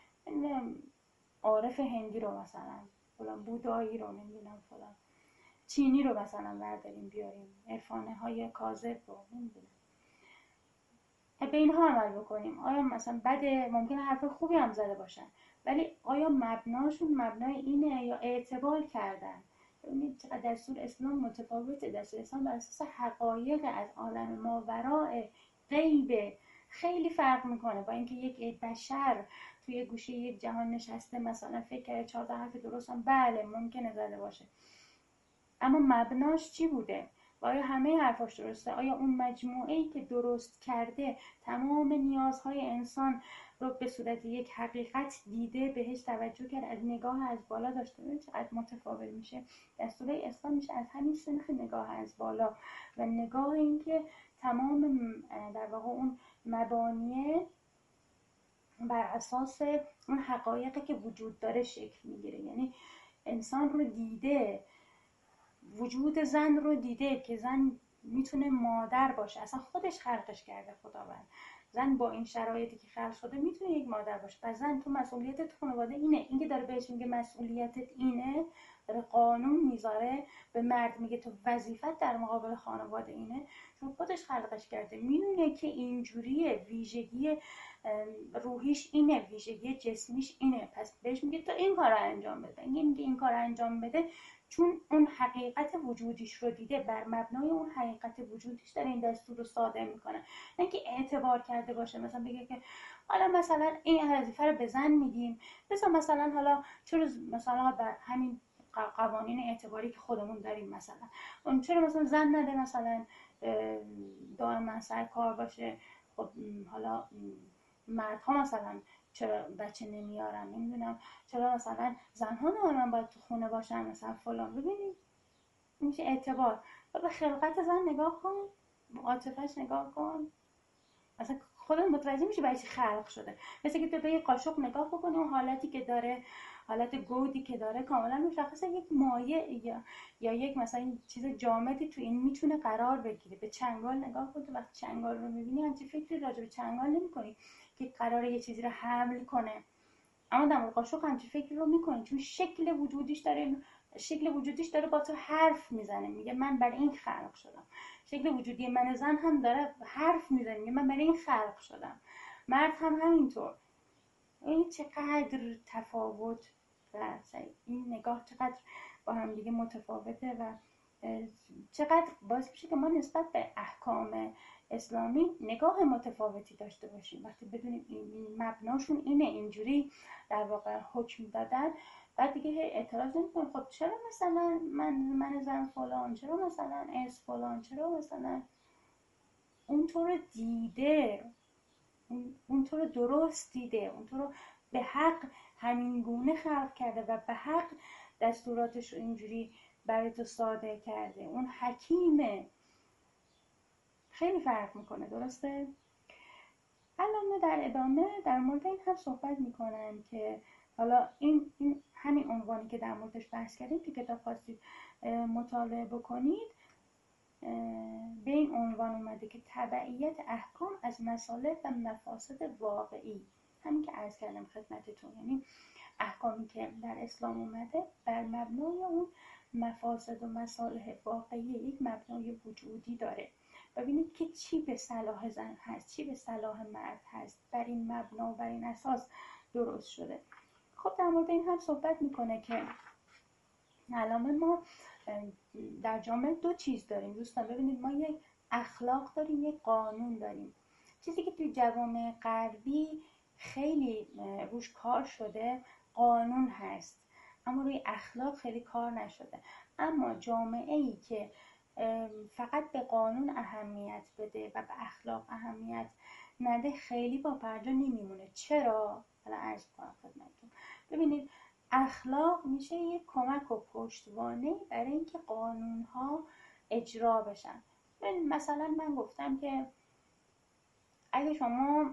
عارف هندی رو، مثلا فلان بودایی رو، نمیدونم فلان چینی رو مثلا برداریم بیاریم، عرفانه های کاذب رو، نمیدونم به اینها عمل بکنیم. آیا مثلا بده؟ ممکنه حرف خوبی هم زده باشن، ولی آیا مبناشون مبنای اینه یا اعتبار کردن؟ ببینید چقدر دستور اسلام متفاوته. دستور اسلام بر اساس حقایق از عالم ماوراء غیب خیلی فرق میکنه با اینکه یک بشر توی گوشه یک جهان نشسته مثلا فکر کرده چهار تا حرف درست هم بله ممکنه زده باشه، اما مبناش چی بوده؟ و آیا همه حرفاش درسته؟ آیا اون مجموعه‌ای که درست کرده تمام نیازهای انسان رو به صورت یک حقیقت دیده، بهش توجه کرد، از نگاه از بالا داشته؟ ببین چقدر متفاوت میشه. دستور اسلام میشه از همین سنخ نگاه از بالا و نگاه این که تمام در واقع اون مبانیه بر اساس اون حقایقی که وجود داره شکل میگیره. یعنی انسان رو دیده، وجود زن رو دیده که زن میتونه مادر باشه، اصلا خودش خلقش کرده خداوند. زن با این شرایطی که خلق شده میتونه یک مادر باشه. و زن تو مسئولیتت خانواده اینه، اینکه داره بهش میگه مسئولیتت اینه، داره قانون میذاره به مرد، میگه تو وظیفت در مقابل خانواده اینه، چون خودش خلقش کرده، میدونه که اینجوریه، ویژگی روحیش اینه، ویژگی جسمیش اینه، پس بهش میگه تو این کار رو انجام بده. اینکه میگه این کار رو انجام بده چون اون حقیقت وجودیش رو دیده، بر مبنای اون حقیقت وجودیش داره این دستور رو صادر میکنه، نه که اعتبار کرده باشه مثلا بگه که حالا مثلا این وظیفه رو به زن میدیم، مثلا مثلا حالا چرا مثلا بر همین قوانین اعتباری که خودمون داریم مثلا اون چرا مثلا زن نده مثلا دائما سر کار باشه. خب حالا مردها مثلا چرا بچه نمیارن، نمیدونم چرا مثلا زنها دائما باید تو خونه باشن، مثلا فلان. ببینید میشه اعتبار. به خلقت زن نگاه کن، عاطفه‌اش نگاه کن، اصلا خودت متوجه میشی برای چی خلق شده. مثل که تو به یه قاشق نگاه بکنی، اون حالتی که داره، حالت گودی که داره کاملا مشخصه، یک مایع یا یا یک مثلا چیز جامدی تو این میتونه قرار بگیره. به چنگال نگاه کن، تو وقتی چنگال رو میبینی همچین فکری راجع به چنگال نمی‌کنی که قراره یه چیزی رو حمل کنه، اما در مورد قاشق همچین فکری رو می‌کنی چون شکل وجودیش داره شکل وجودیش داره با تو حرف میزنه، میگه من برای این خلق شدم. شکل وجودی من زن هم داره حرف میزنه، میگه من برای این خلق شدم. مرد هم همینطور. این چقدر تفاوت و این نگاه چقدر با هم دیگه متفاوته و چقدر باعث میشه که ما نسبت به احکام اسلامی نگاه متفاوتی داشته باشیم. وقتی بدونیم این مبناشون اینه، اینجوری در واقع حکم دادن، بعد دیگه اعتراض نمی‌کنیم. خب چرا مثلا من من زن فلان، چرا مثلا ارث فلان، چرا مثلا اونطور دیده، اونطور درست دیده، اونطور به حق همین گونه خلق کرده و به حق دستوراتش رو اینجوری برای تو صادر کرده. اون حکیمه. خیلی فرق میکنه، درسته؟ الان در ادامه در مورد این هم صحبت میکنن که حالا این, این همین عنوانی که در موردش بحث کردیم تو کتاب خواستید مطالعه بکنید، به این عنوان اومده که تبعیت احکام از مصالح و مفاسد واقعی. همین که عرض کردم خدمتتون، یعنی احکامی که در اسلام اومده بر مبنای اون مفاسد و مصالح واقعی یک مبنای وجودی داره. ببینید که چی به صلاح زن هست، چی به صلاح مرد هست، بر این مبنا و بر این اساس درست شده. خب در مورد این هم صحبت میکنه که الان ما در جامعه دو چیز داریم دوستان. ببینید ما یک اخلاق داریم، یک قانون داریم. چیزی که توی جوامع غربی خیلی روش کار شده قانون هست، اما روی اخلاق خیلی کار نشده. اما جامعه‌ای که فقط به قانون اهمیت بده و به اخلاق اهمیت نده خیلی با پرجا نمیمونه. چرا؟ حالا عرض کنم خدمتتون. ببینید اخلاق میشه یک کمک و پشتوانه برای اینکه قانون‌ها اجرا بشن. مثلا من گفتم که اگه شما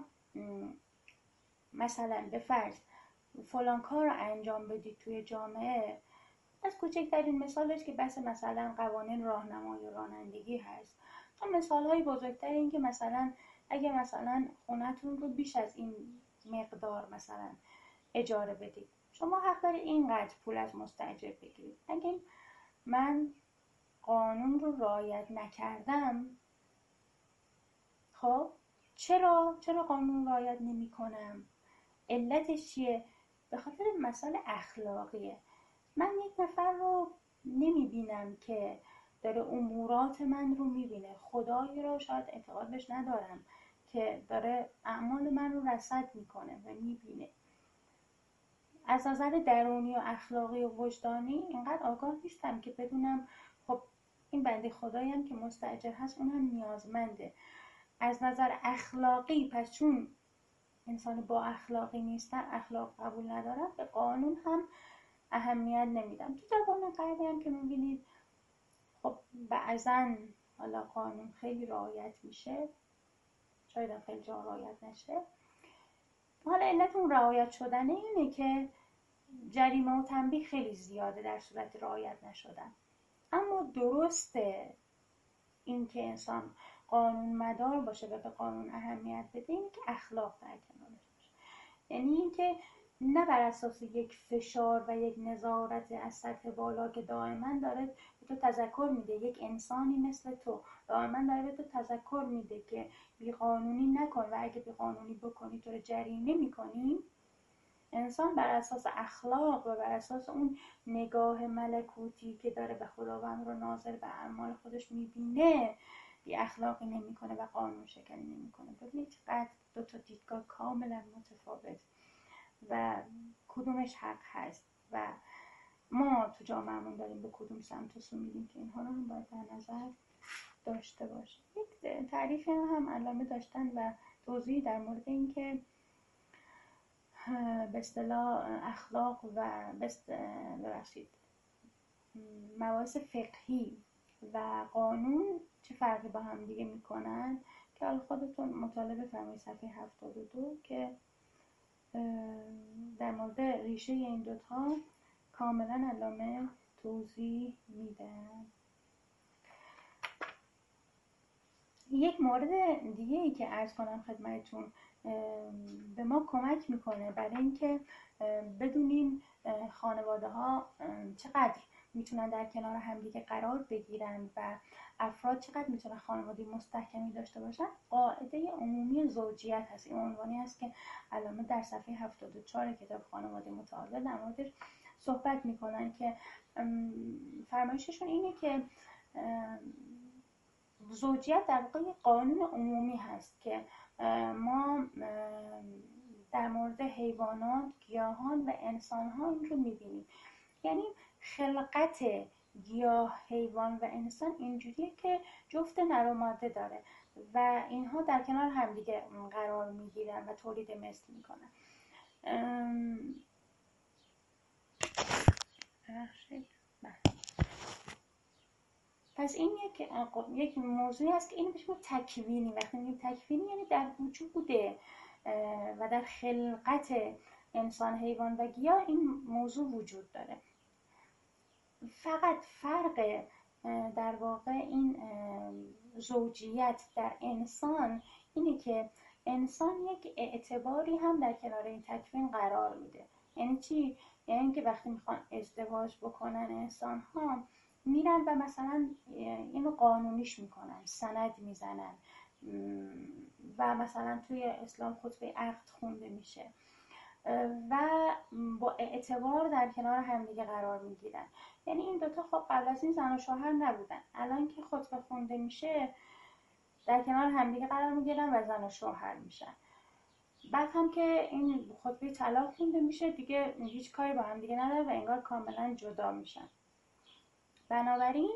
مثلا به فرض فلان کار رو انجام بدید توی جامعه، از کوچکترین مثالش که بحث مثلا قوانین راهنمایی و رانندگی هست، تا مثال‌های بزرگتر این که مثلا اگه مثلا خونتون رو بیش از این مقدار مثلا اجاره بدید، شما حق دارید اینقدر پول از مستاجر بگیرید. اگه من قانون رو رعایت نکردم، خب چرا چرا قانون رعایت نمی‌کنم؟ علتش چیه؟ به خاطر مسائل اخلاقیه. من یک نفر رو نمیبینم که داره امورات من رو میبینه، خدایی رو شاید اعتقاد بهش ندارم که داره اعمال من رو رصد میکنه و میبینه. از نظر درونی و اخلاقی و وجدانی اینقدر آگاه نیستم که بدونم خب این بنده خدایی هم که مستاجر هست اون هم نیازمنده. از نظر اخلاقی پس چون انسان با اخلاقی نیستم، اخلاق قبول ندارم، به قانون هم اهمیت نمیدم. تو جوامع غربی هم که میبینید خب بعضن حالا قانون خیلی رعایت میشه، شاید هم خیلی جا رعایت نشه. حالا علت اون رعایت شدن اینه که جریمه و تنبیه خیلی زیاده در صورت رعایت نشدن. اما درسته این که انسان قانون مدار باشه و به قانون اهمیت بده، این که اخلاق در کنارش باشه. یعنی این که نه بر اساس یک فشار و یک نظارت از سطح بالا که دائما داره به تو تذکر میده، یک انسانی مثل تو دائما داره به تو تذکر میده که بیقانونی نکن و اگه بیقانونی بکنی تو رو جریمه میکنیم. انسان بر اساس اخلاق و بر اساس اون نگاه ملکوتی که داره به خداوند رو ناظر به اعمال خودش میبینه بی اخلاقی نمیکنه و قانون شکنی نمیکنه. ببینید چقدر دو تا دیدگاه کاملا متفاوت و کدومش حق هست و ما تو جامعهمون داریم به کدوم سمت و سو میریم که اینها رو هم باید در نظر داشته باشه. یک تعریفی هم علامه داشتن و توضیحی در مورد این که به اصطلاح اخلاق و ببخشید مباحث فقهی و قانون چه فرقی با هم دیگه میکنن که حالا خودتون مطالعه فرمایید صفحه هفتاد و دو که در مورد ریشه این دوتا کاملا علامه توضیح میدن. یک مورد دیگه ای که عرض کنم خدمتتون به ما کمک میکنه برای اینکه بدونیم خانواده ها چقدر میتونن در کنار همدیگه قرار بگیرن و افراد چقدر میتونن خانواده مستحکمی داشته باشن، قاعده عمومی زوجیت هست. این عنوانی هست که علامه در صفحه هفتاد و چهار کتاب خانواده متعادل در موردش صحبت میکنن که فرمایششون اینه که زوجیت در واقع یک قانون عمومی هست که ما در مورد حیوانات، گیاهان و انسان‌ها این رو می‌بینیم. یعنی خلقت گیاه، حیوان و انسان اینجوریه که جفت نر و ماده داره و اینها در کنار همدیگه قرار می‌گیرن و تولید مثل می‌کنن. پس این یک یک موضوعی است که اینو بهش میگیم تکوینی. وقتی میگیم تکوینی یعنی در وجوده و در خلقت انسان، حیوان و گیاه این موضوع وجود داره. فقط فرق در واقع این زوجیت در انسان اینه که انسان یک اعتباری هم در کنار این تکوین قرار میده. یعنی چی؟ یعنی که وقتی میخوان ازدواج بکنن انسان ها میرن و مثلا اینو قانونیش میکنن، سند میزنن و مثلا توی اسلام خطبه عقد خونده میشه و با اعتبار در کنار همدیگه قرار میگیرن. یعنی این دوتا خب قبل از این زن و شوهر نبودن، الان که خطبه خونده میشه در کنار همدیگه قرار میگیرن و زن و شوهر میشن. بعد هم که این خطبه طلاق خونده میشه دیگه هیچ کاری با همدیگه نداره و انگار کاملا جدا میشن. بنابراین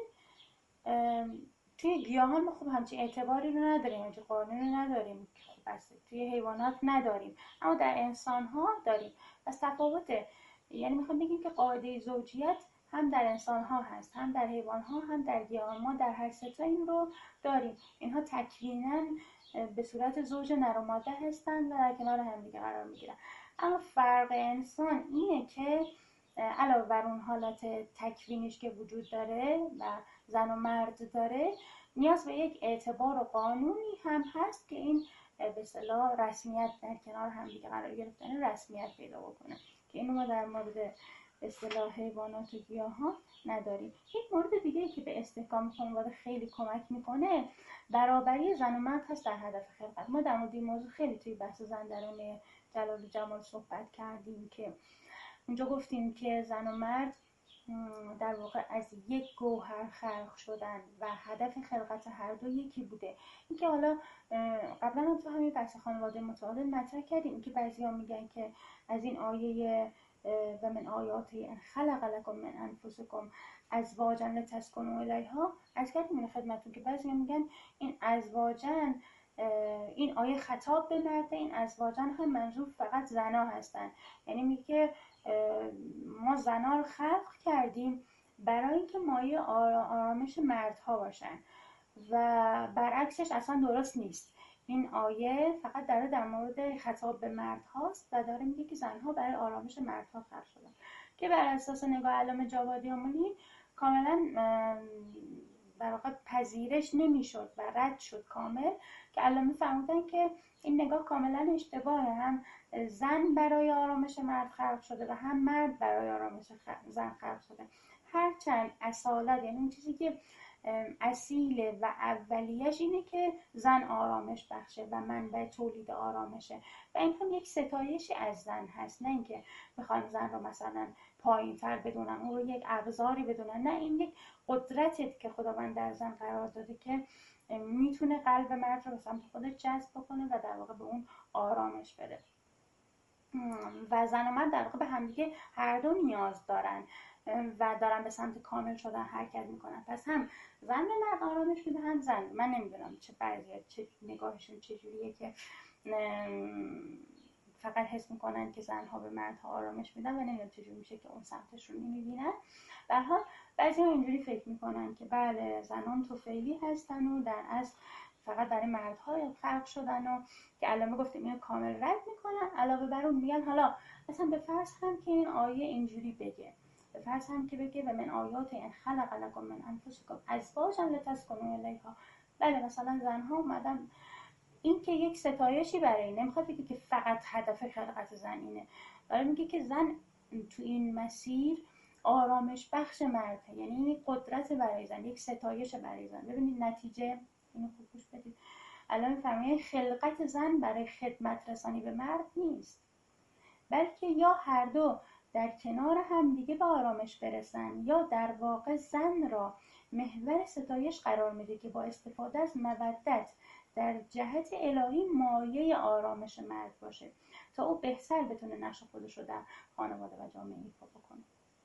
توی گیاهان ما خب همچین اعتباری رو نداریم، همچین قانونی رو نداریم، خب بس توی حیوانات نداریم، اما در انسان ها داریم. پس تفاوته. یعنی میخوام بگیم که قاعده زوجیت هم در انسان ها هست، هم در حیوان ها، هم در گیاهان. ما در هر سه تا این رو داریم. اینها تکویناً به صورت زوج نر و ماده هستند و در کنار هم دیگه قرار میگیرن. اما فرق انسان اینه که علاوه بر اون حالت تکوینیش که وجود داره و زن و مرد داره، نیاز به یک اعتبار و قانونی هم هست که این به اصطلاح رسمیت در کنار هم دیگه قرار گرفتن رسمیت پیدا بکنه که اینو ما در مورد به اصطلاح حیوانات و گیاهان نداریم. یک مورد دیگه که به استحکام خانواده خیلی کمک میکنه برابری زن و مرد هست در هدف خلقت. ما در مورد این موضوع خیلی توی بحث زن درون جلال و جمال صحبت کردیم که اونجا گفتیم که زن و مرد در واقع از یک گوهر خلق شدن و هدف خلقت هر دو یکی بوده. این که حالا قبلا هم تو همین بحث خانواده متعادل مطرح کردیم که بعضیا میگن که از این آیه و من آیاته ان خلق لکم من انفسکم ازواجا لتسکنوا الیها، از کردیم خدمتتون که بعضیا میگن این ازواجن، این آیه خطاب به مرده، این ازواجن هم منظور فقط زنا هستن. یعنی میگه ما زنا رو خلق کردیم برای اینکه مایه آرامش مردها باشن و برعکسش اصلا درست نیست. این آیه فقط داره در مورد خطاب به مرد هاست و داره میگه که زنها برای آرامش مردها خلق شدن، که بر اساس نگاه علامه جوادی آملی کاملا در واقع پذیرش نمیشد و رد شد کامل، که علامه فرمودن که این نگاه کاملا اشتباهه. هم زن برای آرامش مرد خلق شده و هم مرد برای آرامش زن خلق شده. هرچند اصالت، یعنی اون چیزی که اصیله و اولیش اینه که زن آرامش بخشه و منبع تولید آرامشه و این هم یک ستایشی از زن هست، نه اینکه بخوایم زن رو مثلا پایین تر بدونن، اون رو یک ابزاری بدونن. نه، این یک قدرتی که خداوند در زن قرار داده که میتونه قلب مرد رو به سمت خودش جذب بکنه و در واقع به اون آرامش بده. و زن و مرد در واقع به همدیگه هر دو نیاز دارن و دارن به سمت کامل شدن حرکت میکنن. پس هم زن به مرد آرامش میده، هم زن. من نمیدونم چه بعضی‌ها چه نگاهشون چجوریه که فقط حس میکنن که زنها به مردها آرامش میدن و نمیدونم چجوری میشه که اون سمتش رو نمیبینن. به هر حال بعضی‌ها اینجوری فکر میکنن که بله زنان طفیلی هستن و در اصل فقط برای مردها خلق شدن و که علامه گفتیم اینو کامل رد میکنن. علاوه بر اون میگن حالا اصلا به فرض هم که این آیه اینجوری بگه، به فرض هم که بگه و من آیات ان خلق لکم من انفسکم ازواجا لتسکنوا الیها. بله مثلا زنها اومدن، این که یک ستایشی برای این، نمیخواد بگه که فقط هدف خلقت زن اینه، داره میگه که زن تو این مسیر آرامش بخش مرده، یعنی این قدرت برای زن، یک ستایش برای زن. ببینید نتیجه، اینو خوب گوش بدید، الان میفهمید خلقت زن برای خدمت رسانی به مرد نیست، بلکه یا هر دو در کنار هم دیگه به آرامش برسن، یا در واقع زن را محور ستایش قرار میده که با استفاده از مودت در جهت الهی مایه آرامش مرد باشه تا او بهتر بتونه نقش خودش رو در خانواده و جامعه ایفا بکنه.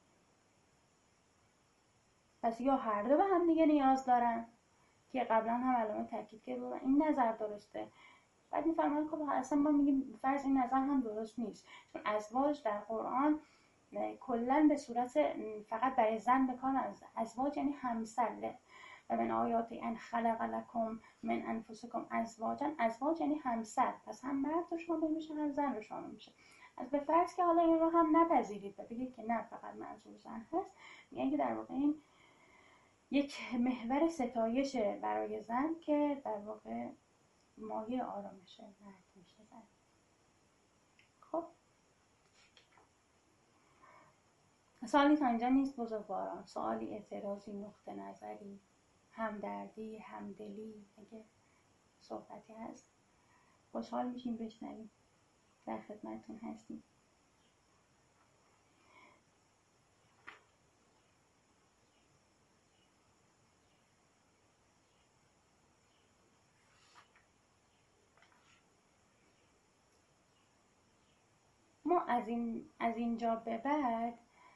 پس یا هر دو به هم دیگه نیاز دارن که قبلا هم علامه تاکید کرده این نظر درسته. بعد میفرمایند که اصلا ما میگیم فرض این نظر هم درست نیست، چون ازواج در قرآن کلا به صورت فقط برای زن به کار نرفته. ازواج یعنی همسر. و من آیات ان خلق لکم من انفسکم ازواجا، ازواج یعنی همسر، پس هم مرد رو شامل میشه هم زن رو شامل میشه. از به فرض که حالا این رو هم نپذیرید و بگید که نه فقط منظور زن هست، میگن که در واقع این یک محور ستایش برای زن که در واقع مایه آرامش مرد میشه زن. خب سوالی تا اینجا نیست بزرگواران؟ سوالی، اعتراضی، نقطه نظری، همدردی، همدلی، اگه صحبتی هست خوشحال میشیم بشنویم. در خدمتتون هستیم. ما از این از اینجا به بعد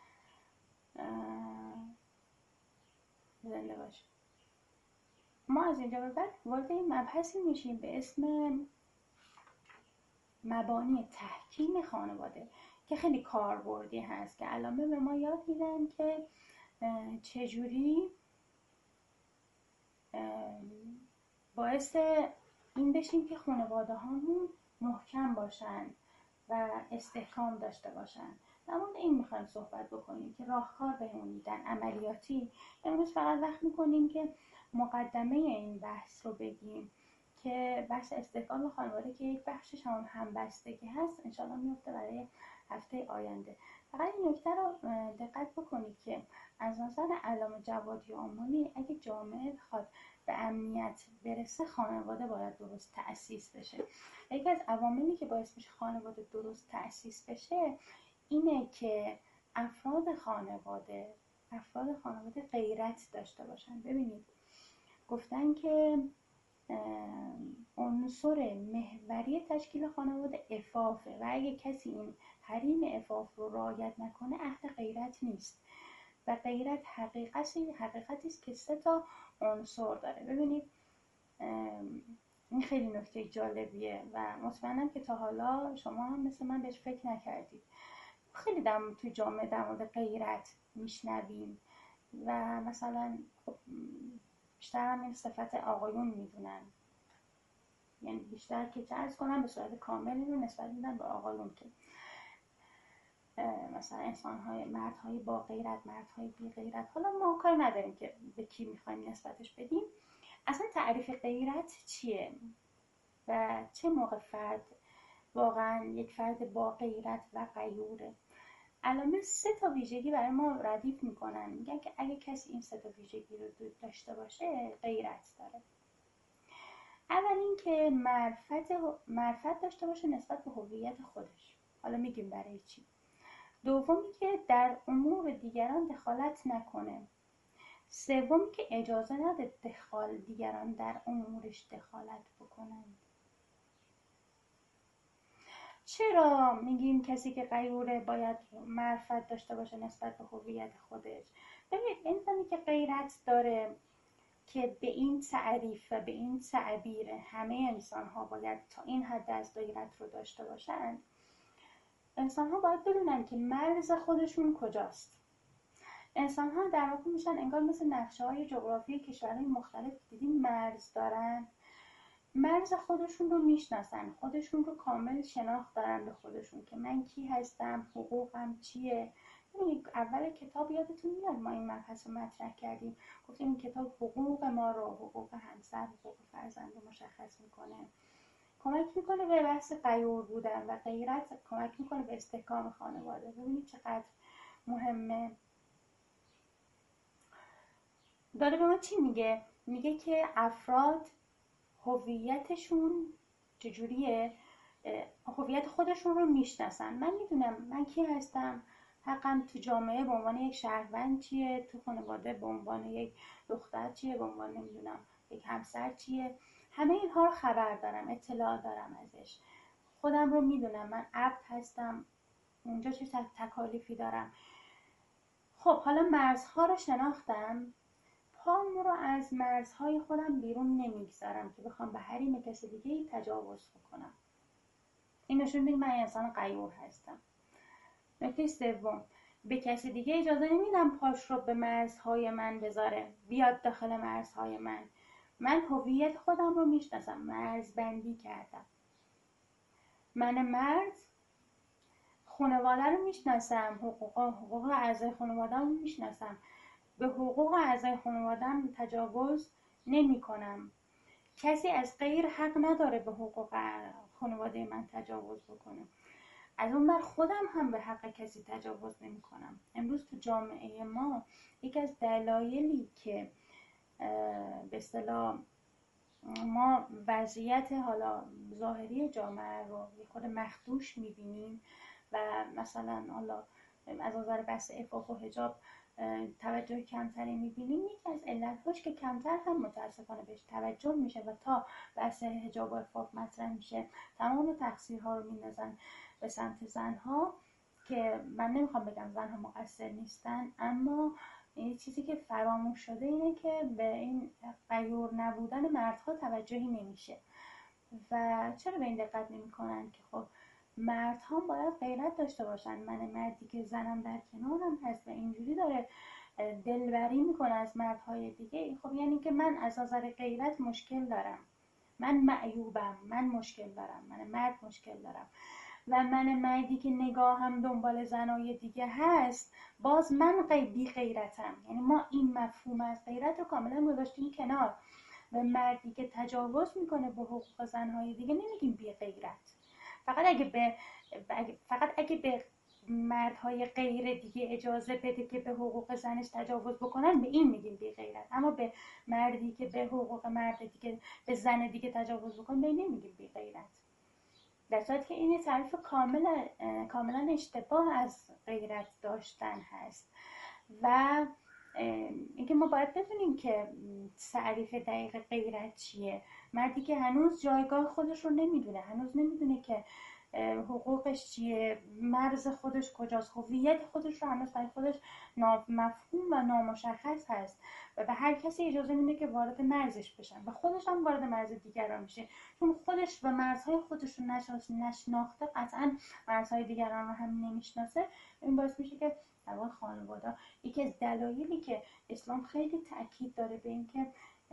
زنده باشیم. ما از اینجا به بعد وارد این مبحثی میشیم به اسم مبانی تحکیم خانواده که خیلی کاربردی هست که علامه به ما یاد میدن که چجوری باعث این بشیم که خانواده هامون محکم باشن و استحکام داشته باشن. در مورد این میخوایم صحبت بکنیم که راهکار بهمون میدن عملیاتی. امروز فقط وقت میکنیم که مقدمه این بحث رو بگیم که بحث استحکام خانواده که یک بخشش هم همبستگی هست انشاءالله میفته برای هفته آینده. فقط این نکته رو دقت بکنید که از نظر علامه جوادی آملی اگه جامعه بخواد به امنیت برسه خانواده باید درست تأسیس بشه. یکی از عواملی که باعث میشه خانواده درست تأسیس بشه اینه که افراد خانواده افراد خانواده غیرت داشته باشن. ببینید گفتن که عنصر محوری تشکیل خانواده عفافه و اگه کسی این حریم عفاف رو رعایت نکنه اهل غیرت نیست و غیرت حقیقتی حقیقتی است که سه تا عنصر داره. ببینید این خیلی نکته جالبیه و مطمئنم که تا حالا شما هم مثل من بهش فکر نکردید. خیلی در توی جامعه در مورد غیرت میشنویم و مثلا بیشتر هم این صفت آقایون میدونن، یعنی بیشتر که عرض کنم به صورت کامل رو نسبت میدن به آقایون که مثلا انسان‌های مردهای با غیرت، مردهای بی غیرت. حالا ما کار نداریم که به کی میخوایم نسبتش بدیم. اصلا تعریف غیرت چیه و چه موقع فرد واقعا یک فرد با غیرت و غیوره؟ علامه سه تا ویژگی برای ما ردیف میکنن، میگن که اگه کسی این سه تا ویژگی رو داشته باشه غیرت داره. اول این که معرفت معرفت داشته باشه نسبت به هویت خودش. حالا میگیم برای چی. دومی که در امور دیگران دخالت نکنه. سومی که اجازه نده دخال دیگران در امورش دخالت بکنند. چرا میگیم کسی که غیوره باید معرفت داشته باشه نسبت به هویت خودش؟ ببینید انسانی که غیرت داره که به این تعریف و به این تعبیر همه انسان ها باید تا این حد از غیرت رو داشته باشن، انسان ها باید بدونن که مرز خودشون کجاست. انسان ها در واقع میشن انگار مثل نقشه های جغرافی کشورهای مختلف دیدیم مرز دارن، مرز خودشون رو میشناسن، خودشون رو کامل شناخت دارن به خودشون که من کی هستم، حقوقم چیه. ببینید اول کتاب یادتون میاد ما این مبحث رو مطرح کردیم، گفتیم این کتاب حقوق ما رو، حقوق همسر، حقوق فرزند رو مشخص میکنه، کمک میکنه به بحث غیور بودن و غیرت، کمک میکنه به استحکام خانواده. ببینید چقدر مهمه. داره به ما چی میگه؟ میگه که افراد هویتشون چجوریه، هویت خودشون رو میشناسن. من میدونم من کی هستم، حقم تو جامعه به عنوان یک شهروند چیه، تو خانواده به عنوان یک دختر چیه، به عنوان نمیدونم یک همسر چیه. همه اینها رو خبر دارم، اطلاع دارم ازش، خودم رو میدونم، من عبد هستم، اونجا چه تکالیفی دارم. خب حالا مرزها رو شناختم، پام رو از مرزهای خودم بیرون نمیگذارم که بخوام به حریم کسی دیگه تجاوز بکنم. این نشون میده من انسان غیور هستم. نکته سوم، به کسی دیگه اجازه نمیدم پاش رو به مرزهای من بذاره، بیاد داخل مرزهای من. من هویت خودم رو میشناسم، مرزبندی کردم. من مرد خانواده رو میشناسم، حقوق حقوق اعضای خانواده رو میشناسم، به حقوق اعضای خانواده‌ام تجاوز نمی کنم. کسی از غیر حق نداره به حقوق خانواده من تجاوز بکنه. از اون بر خودم هم به حق کسی تجاوز نمی کنم. امروز تو جامعه ما یکی از دلایلی که به اصطلاح ما وضعیت حالا ظاهری جامعه رو یه خود مخدوش میبینیم و مثلا حالا از نظر بحث عفاف و حجاب توجه کمتری میبینیم، یکی از علتهاش که کمتر هم متاسفانه بهش توجه میشه و تا بحث حجاب و عفاف مطرح میشه تمام تقصیرها رو میندازن به سمت زنها، که من نمیخوام بگم زنها مقصر نیستن، اما این چیزی که فراموش شده اینه که به این غیور نبودن مردها توجهی نمیشه. و چرا به این دقت نمیکنن که خب مردها باید غیرت داشته باشن، من مردی که زنم در کنارم هست و اینجوری داره دلبری میکنه از مردهای دیگه، خب یعنی که من از نظر غیرت مشکل دارم، من معیوبم، من مشکل دارم، من مرد مشکل دارم. و من مردی که نگاهم دنبال زنای دیگه هست، باز من بی غیرتم. یعنی ما این مفهوم از غیرت رو کاملا گذاشتیم کنار. و مردی که تجاوز میکنه به حقوق زنهای دیگه نمیگیم بی غیرت. فقط اگه به فقط اگه به مردهای غیر دیگه اجازه بده که به حقوق زنش تجاوز بکنن، به این میگیم بی غیرت. اما به مردی که به حقوق مرد دیگه، به زن دیگه تجاوز بکنه، به این نمیگیم بی غیرت. در صورتی که این تعریف کاملا کاملا اشتباه از غیرت داشتن هست. و اینکه ما باید بدونیم که تعریف دقیق غیرت چیه. مردی که هنوز جایگاه خودش رو نمیدونه، هنوز نمیدونه که حقوقش چیه، مرز خودش کجاست، هویت خودش رو هنوز برای خودش مفهوم و نامشخص هست و به هر کسی اجازه میده که وارد مرزش بشن و خودش هم وارد مرز دیگران میشه، چون خودش و مرزهای خودش رو نشناخته، قطعا مرزهای دیگران رو هم نمیشناسه. این باعث میشه که در واقع خانواده، یکی از دلایلی که اسلام خیلی تاکید داره به اینکه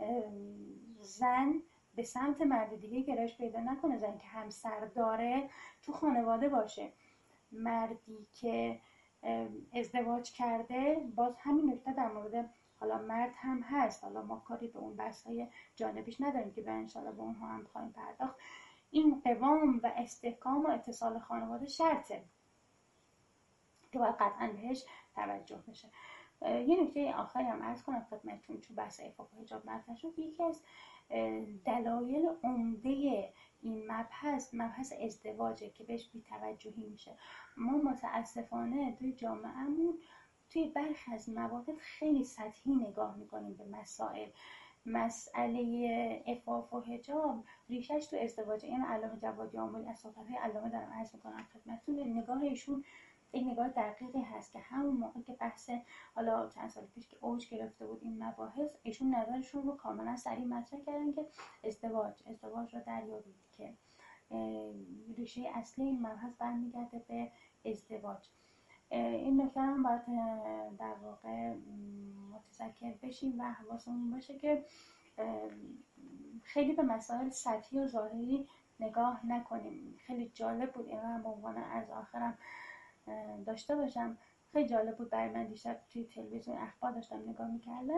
زن به سمت مرد دیگه گرایش پیدا نکنه، زنی که همسر داره تو خانواده باشه. مردی که ازدواج کرده، باز همین نکته در مورد حالا مرد هم هست، حالا ما کاری به اون بحث‌های جانبیش نداریم که به انشالله به اونها هم خواهیم پرداخت. این قوام و استحکام و اتصال خانواده شرطه که باید قطعا بهش توجه بشه. یه نکته آخری هم عرض کنم خدمتتون، چون بحث عفاف و حجاب مطرح شد، یکی از دلایل عمده این مبحث مبحث ازدواجه که بهش بی‌توجهی میشه. ما متاسفانه توی جامعهمون توی برخی از موارد خیلی سطحی نگاه میکنیم به مسائل. مسئله عفاف و حجاب ریشش تو ازدواج. این علامه جوادی آملی از صحبت‌های علامه دارم عرض می‌کنم خدمتتون. نگاه ایشون این نگاه دقیقی هست که همون موقع که بحث حالا چند سال پیش که اوج گرفته بود این مباحث، ایشون نظرشون رو کاملا صریح مطرح کردن که ازدواج ازدواج رو دریابید که ریشه اصلی این مبحث برمیگرده به ازدواج. این نکته هم باید در واقع متذکر بشیم و حواسمون باشه که خیلی به مسائل سطحی و ظاهری نگاه نکنیم. خیلی جالب بود این رو به عنوان از آخرم داشته باشم. خیلی جالب بود برای من. دیشب توی تلویزیون اخبار داشتم نگاه میکردم،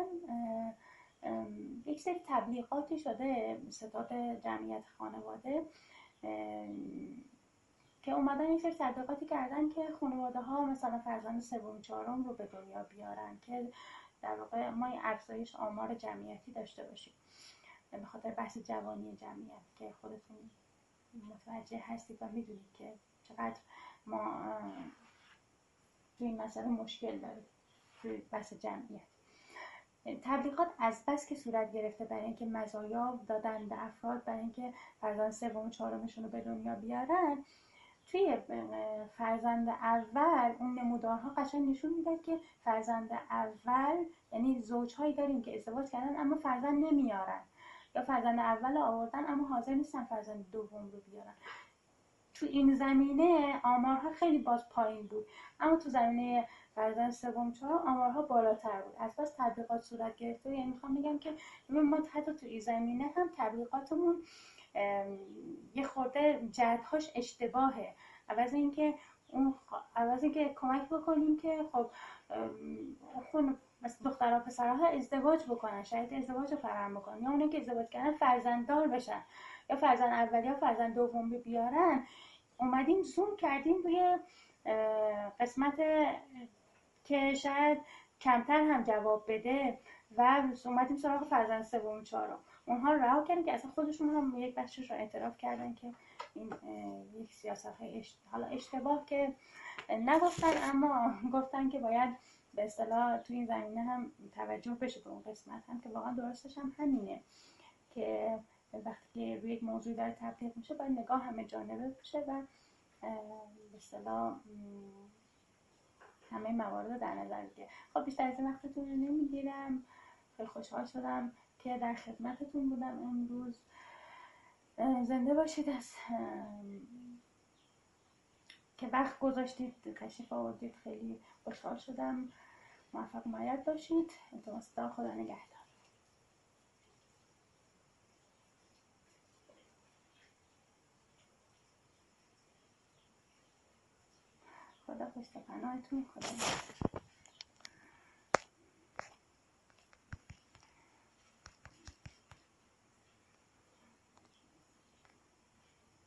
یک سری تبلیغاتی شده ستاد جمعیت خانواده که اومدن یک سری تبلیغاتی کردن که خانواده ها مثلا فرزند سوم چهارم رو به دنیا بیارن که در واقع ما این افزایش آمار جمعیتی داشته باشیم به خاطر بحث جوانی جمعیت که خودتون متوجه هستید و میدونید که چقدر ما توی این مسئله مشکل داریم توی بحث جمعیت. تبلیغات از بس که صورت گرفته برای اینکه مزایا دادن به افراد برای اینکه فرزند سوم و چهارمشون رو به دنیا بیارن، توی فرزند اول اون نمودارها قشنگ نشون میداد که فرزند اول یعنی زوجهایی داریم که ازدواج کردن اما فرزند نمیارن، یا فرزند اول آوردن اما حاضر نیستن فرزند دوم رو بیارن. تو این زمینه آمارها خیلی باز پایین بود، اما تو زمینه فرزند سوم چهارم آمارها بالاتر بود. از بس تبلیغات صورت گرفته. یعنی میخوام بگم که ما حتی تو این زمینه هم تبلیغاتمون یه خورده جهت‌هاش اشتباهه. عوض اینکه اون عوض اینکه کمک بکنیم که خب خون مثل دخترها پسرها ازدواج بکنن، شاید ازدواج رو فراهم بکنن، یا اونایی که ازدواج کردن فرزنددار بشن یا فرزند اول یا فرزند دوم بیارن، اومدیم زوم کردیم روی قسمت که شاید کمتر هم جواب بده و اومدیم سراغ فرزند سوم چهارم. اونها رها کردن که اصلا خودشون هم یک بخشش رو اعتراف کردن که این یک سیاست‌های اشت... حالا اشتباه که نگفتن اما گفتن که باید به اصطلاح تو این زمینه هم توجه بشه به اون قسمت هم که واقعا درستش هم همینه که وقتی که روی یک موضوع داره تبلیغ میشه باید نگاه همه جانبه بشه و به اصطلاح همه موارد رو در نظر بگیره. خب بیشتر از این وقتتون رو نمیگیرم. خیلی خوشحال شدم که در خدمتتون بودم امروز. زنده باشید. از که وقت گذاشتید تشریف آوردید خیلی خوشحال شدم. موفق مایت باشید. التماس دعا. خدا نگهدار. خدا پشت پناهتون. خدا نگهدار.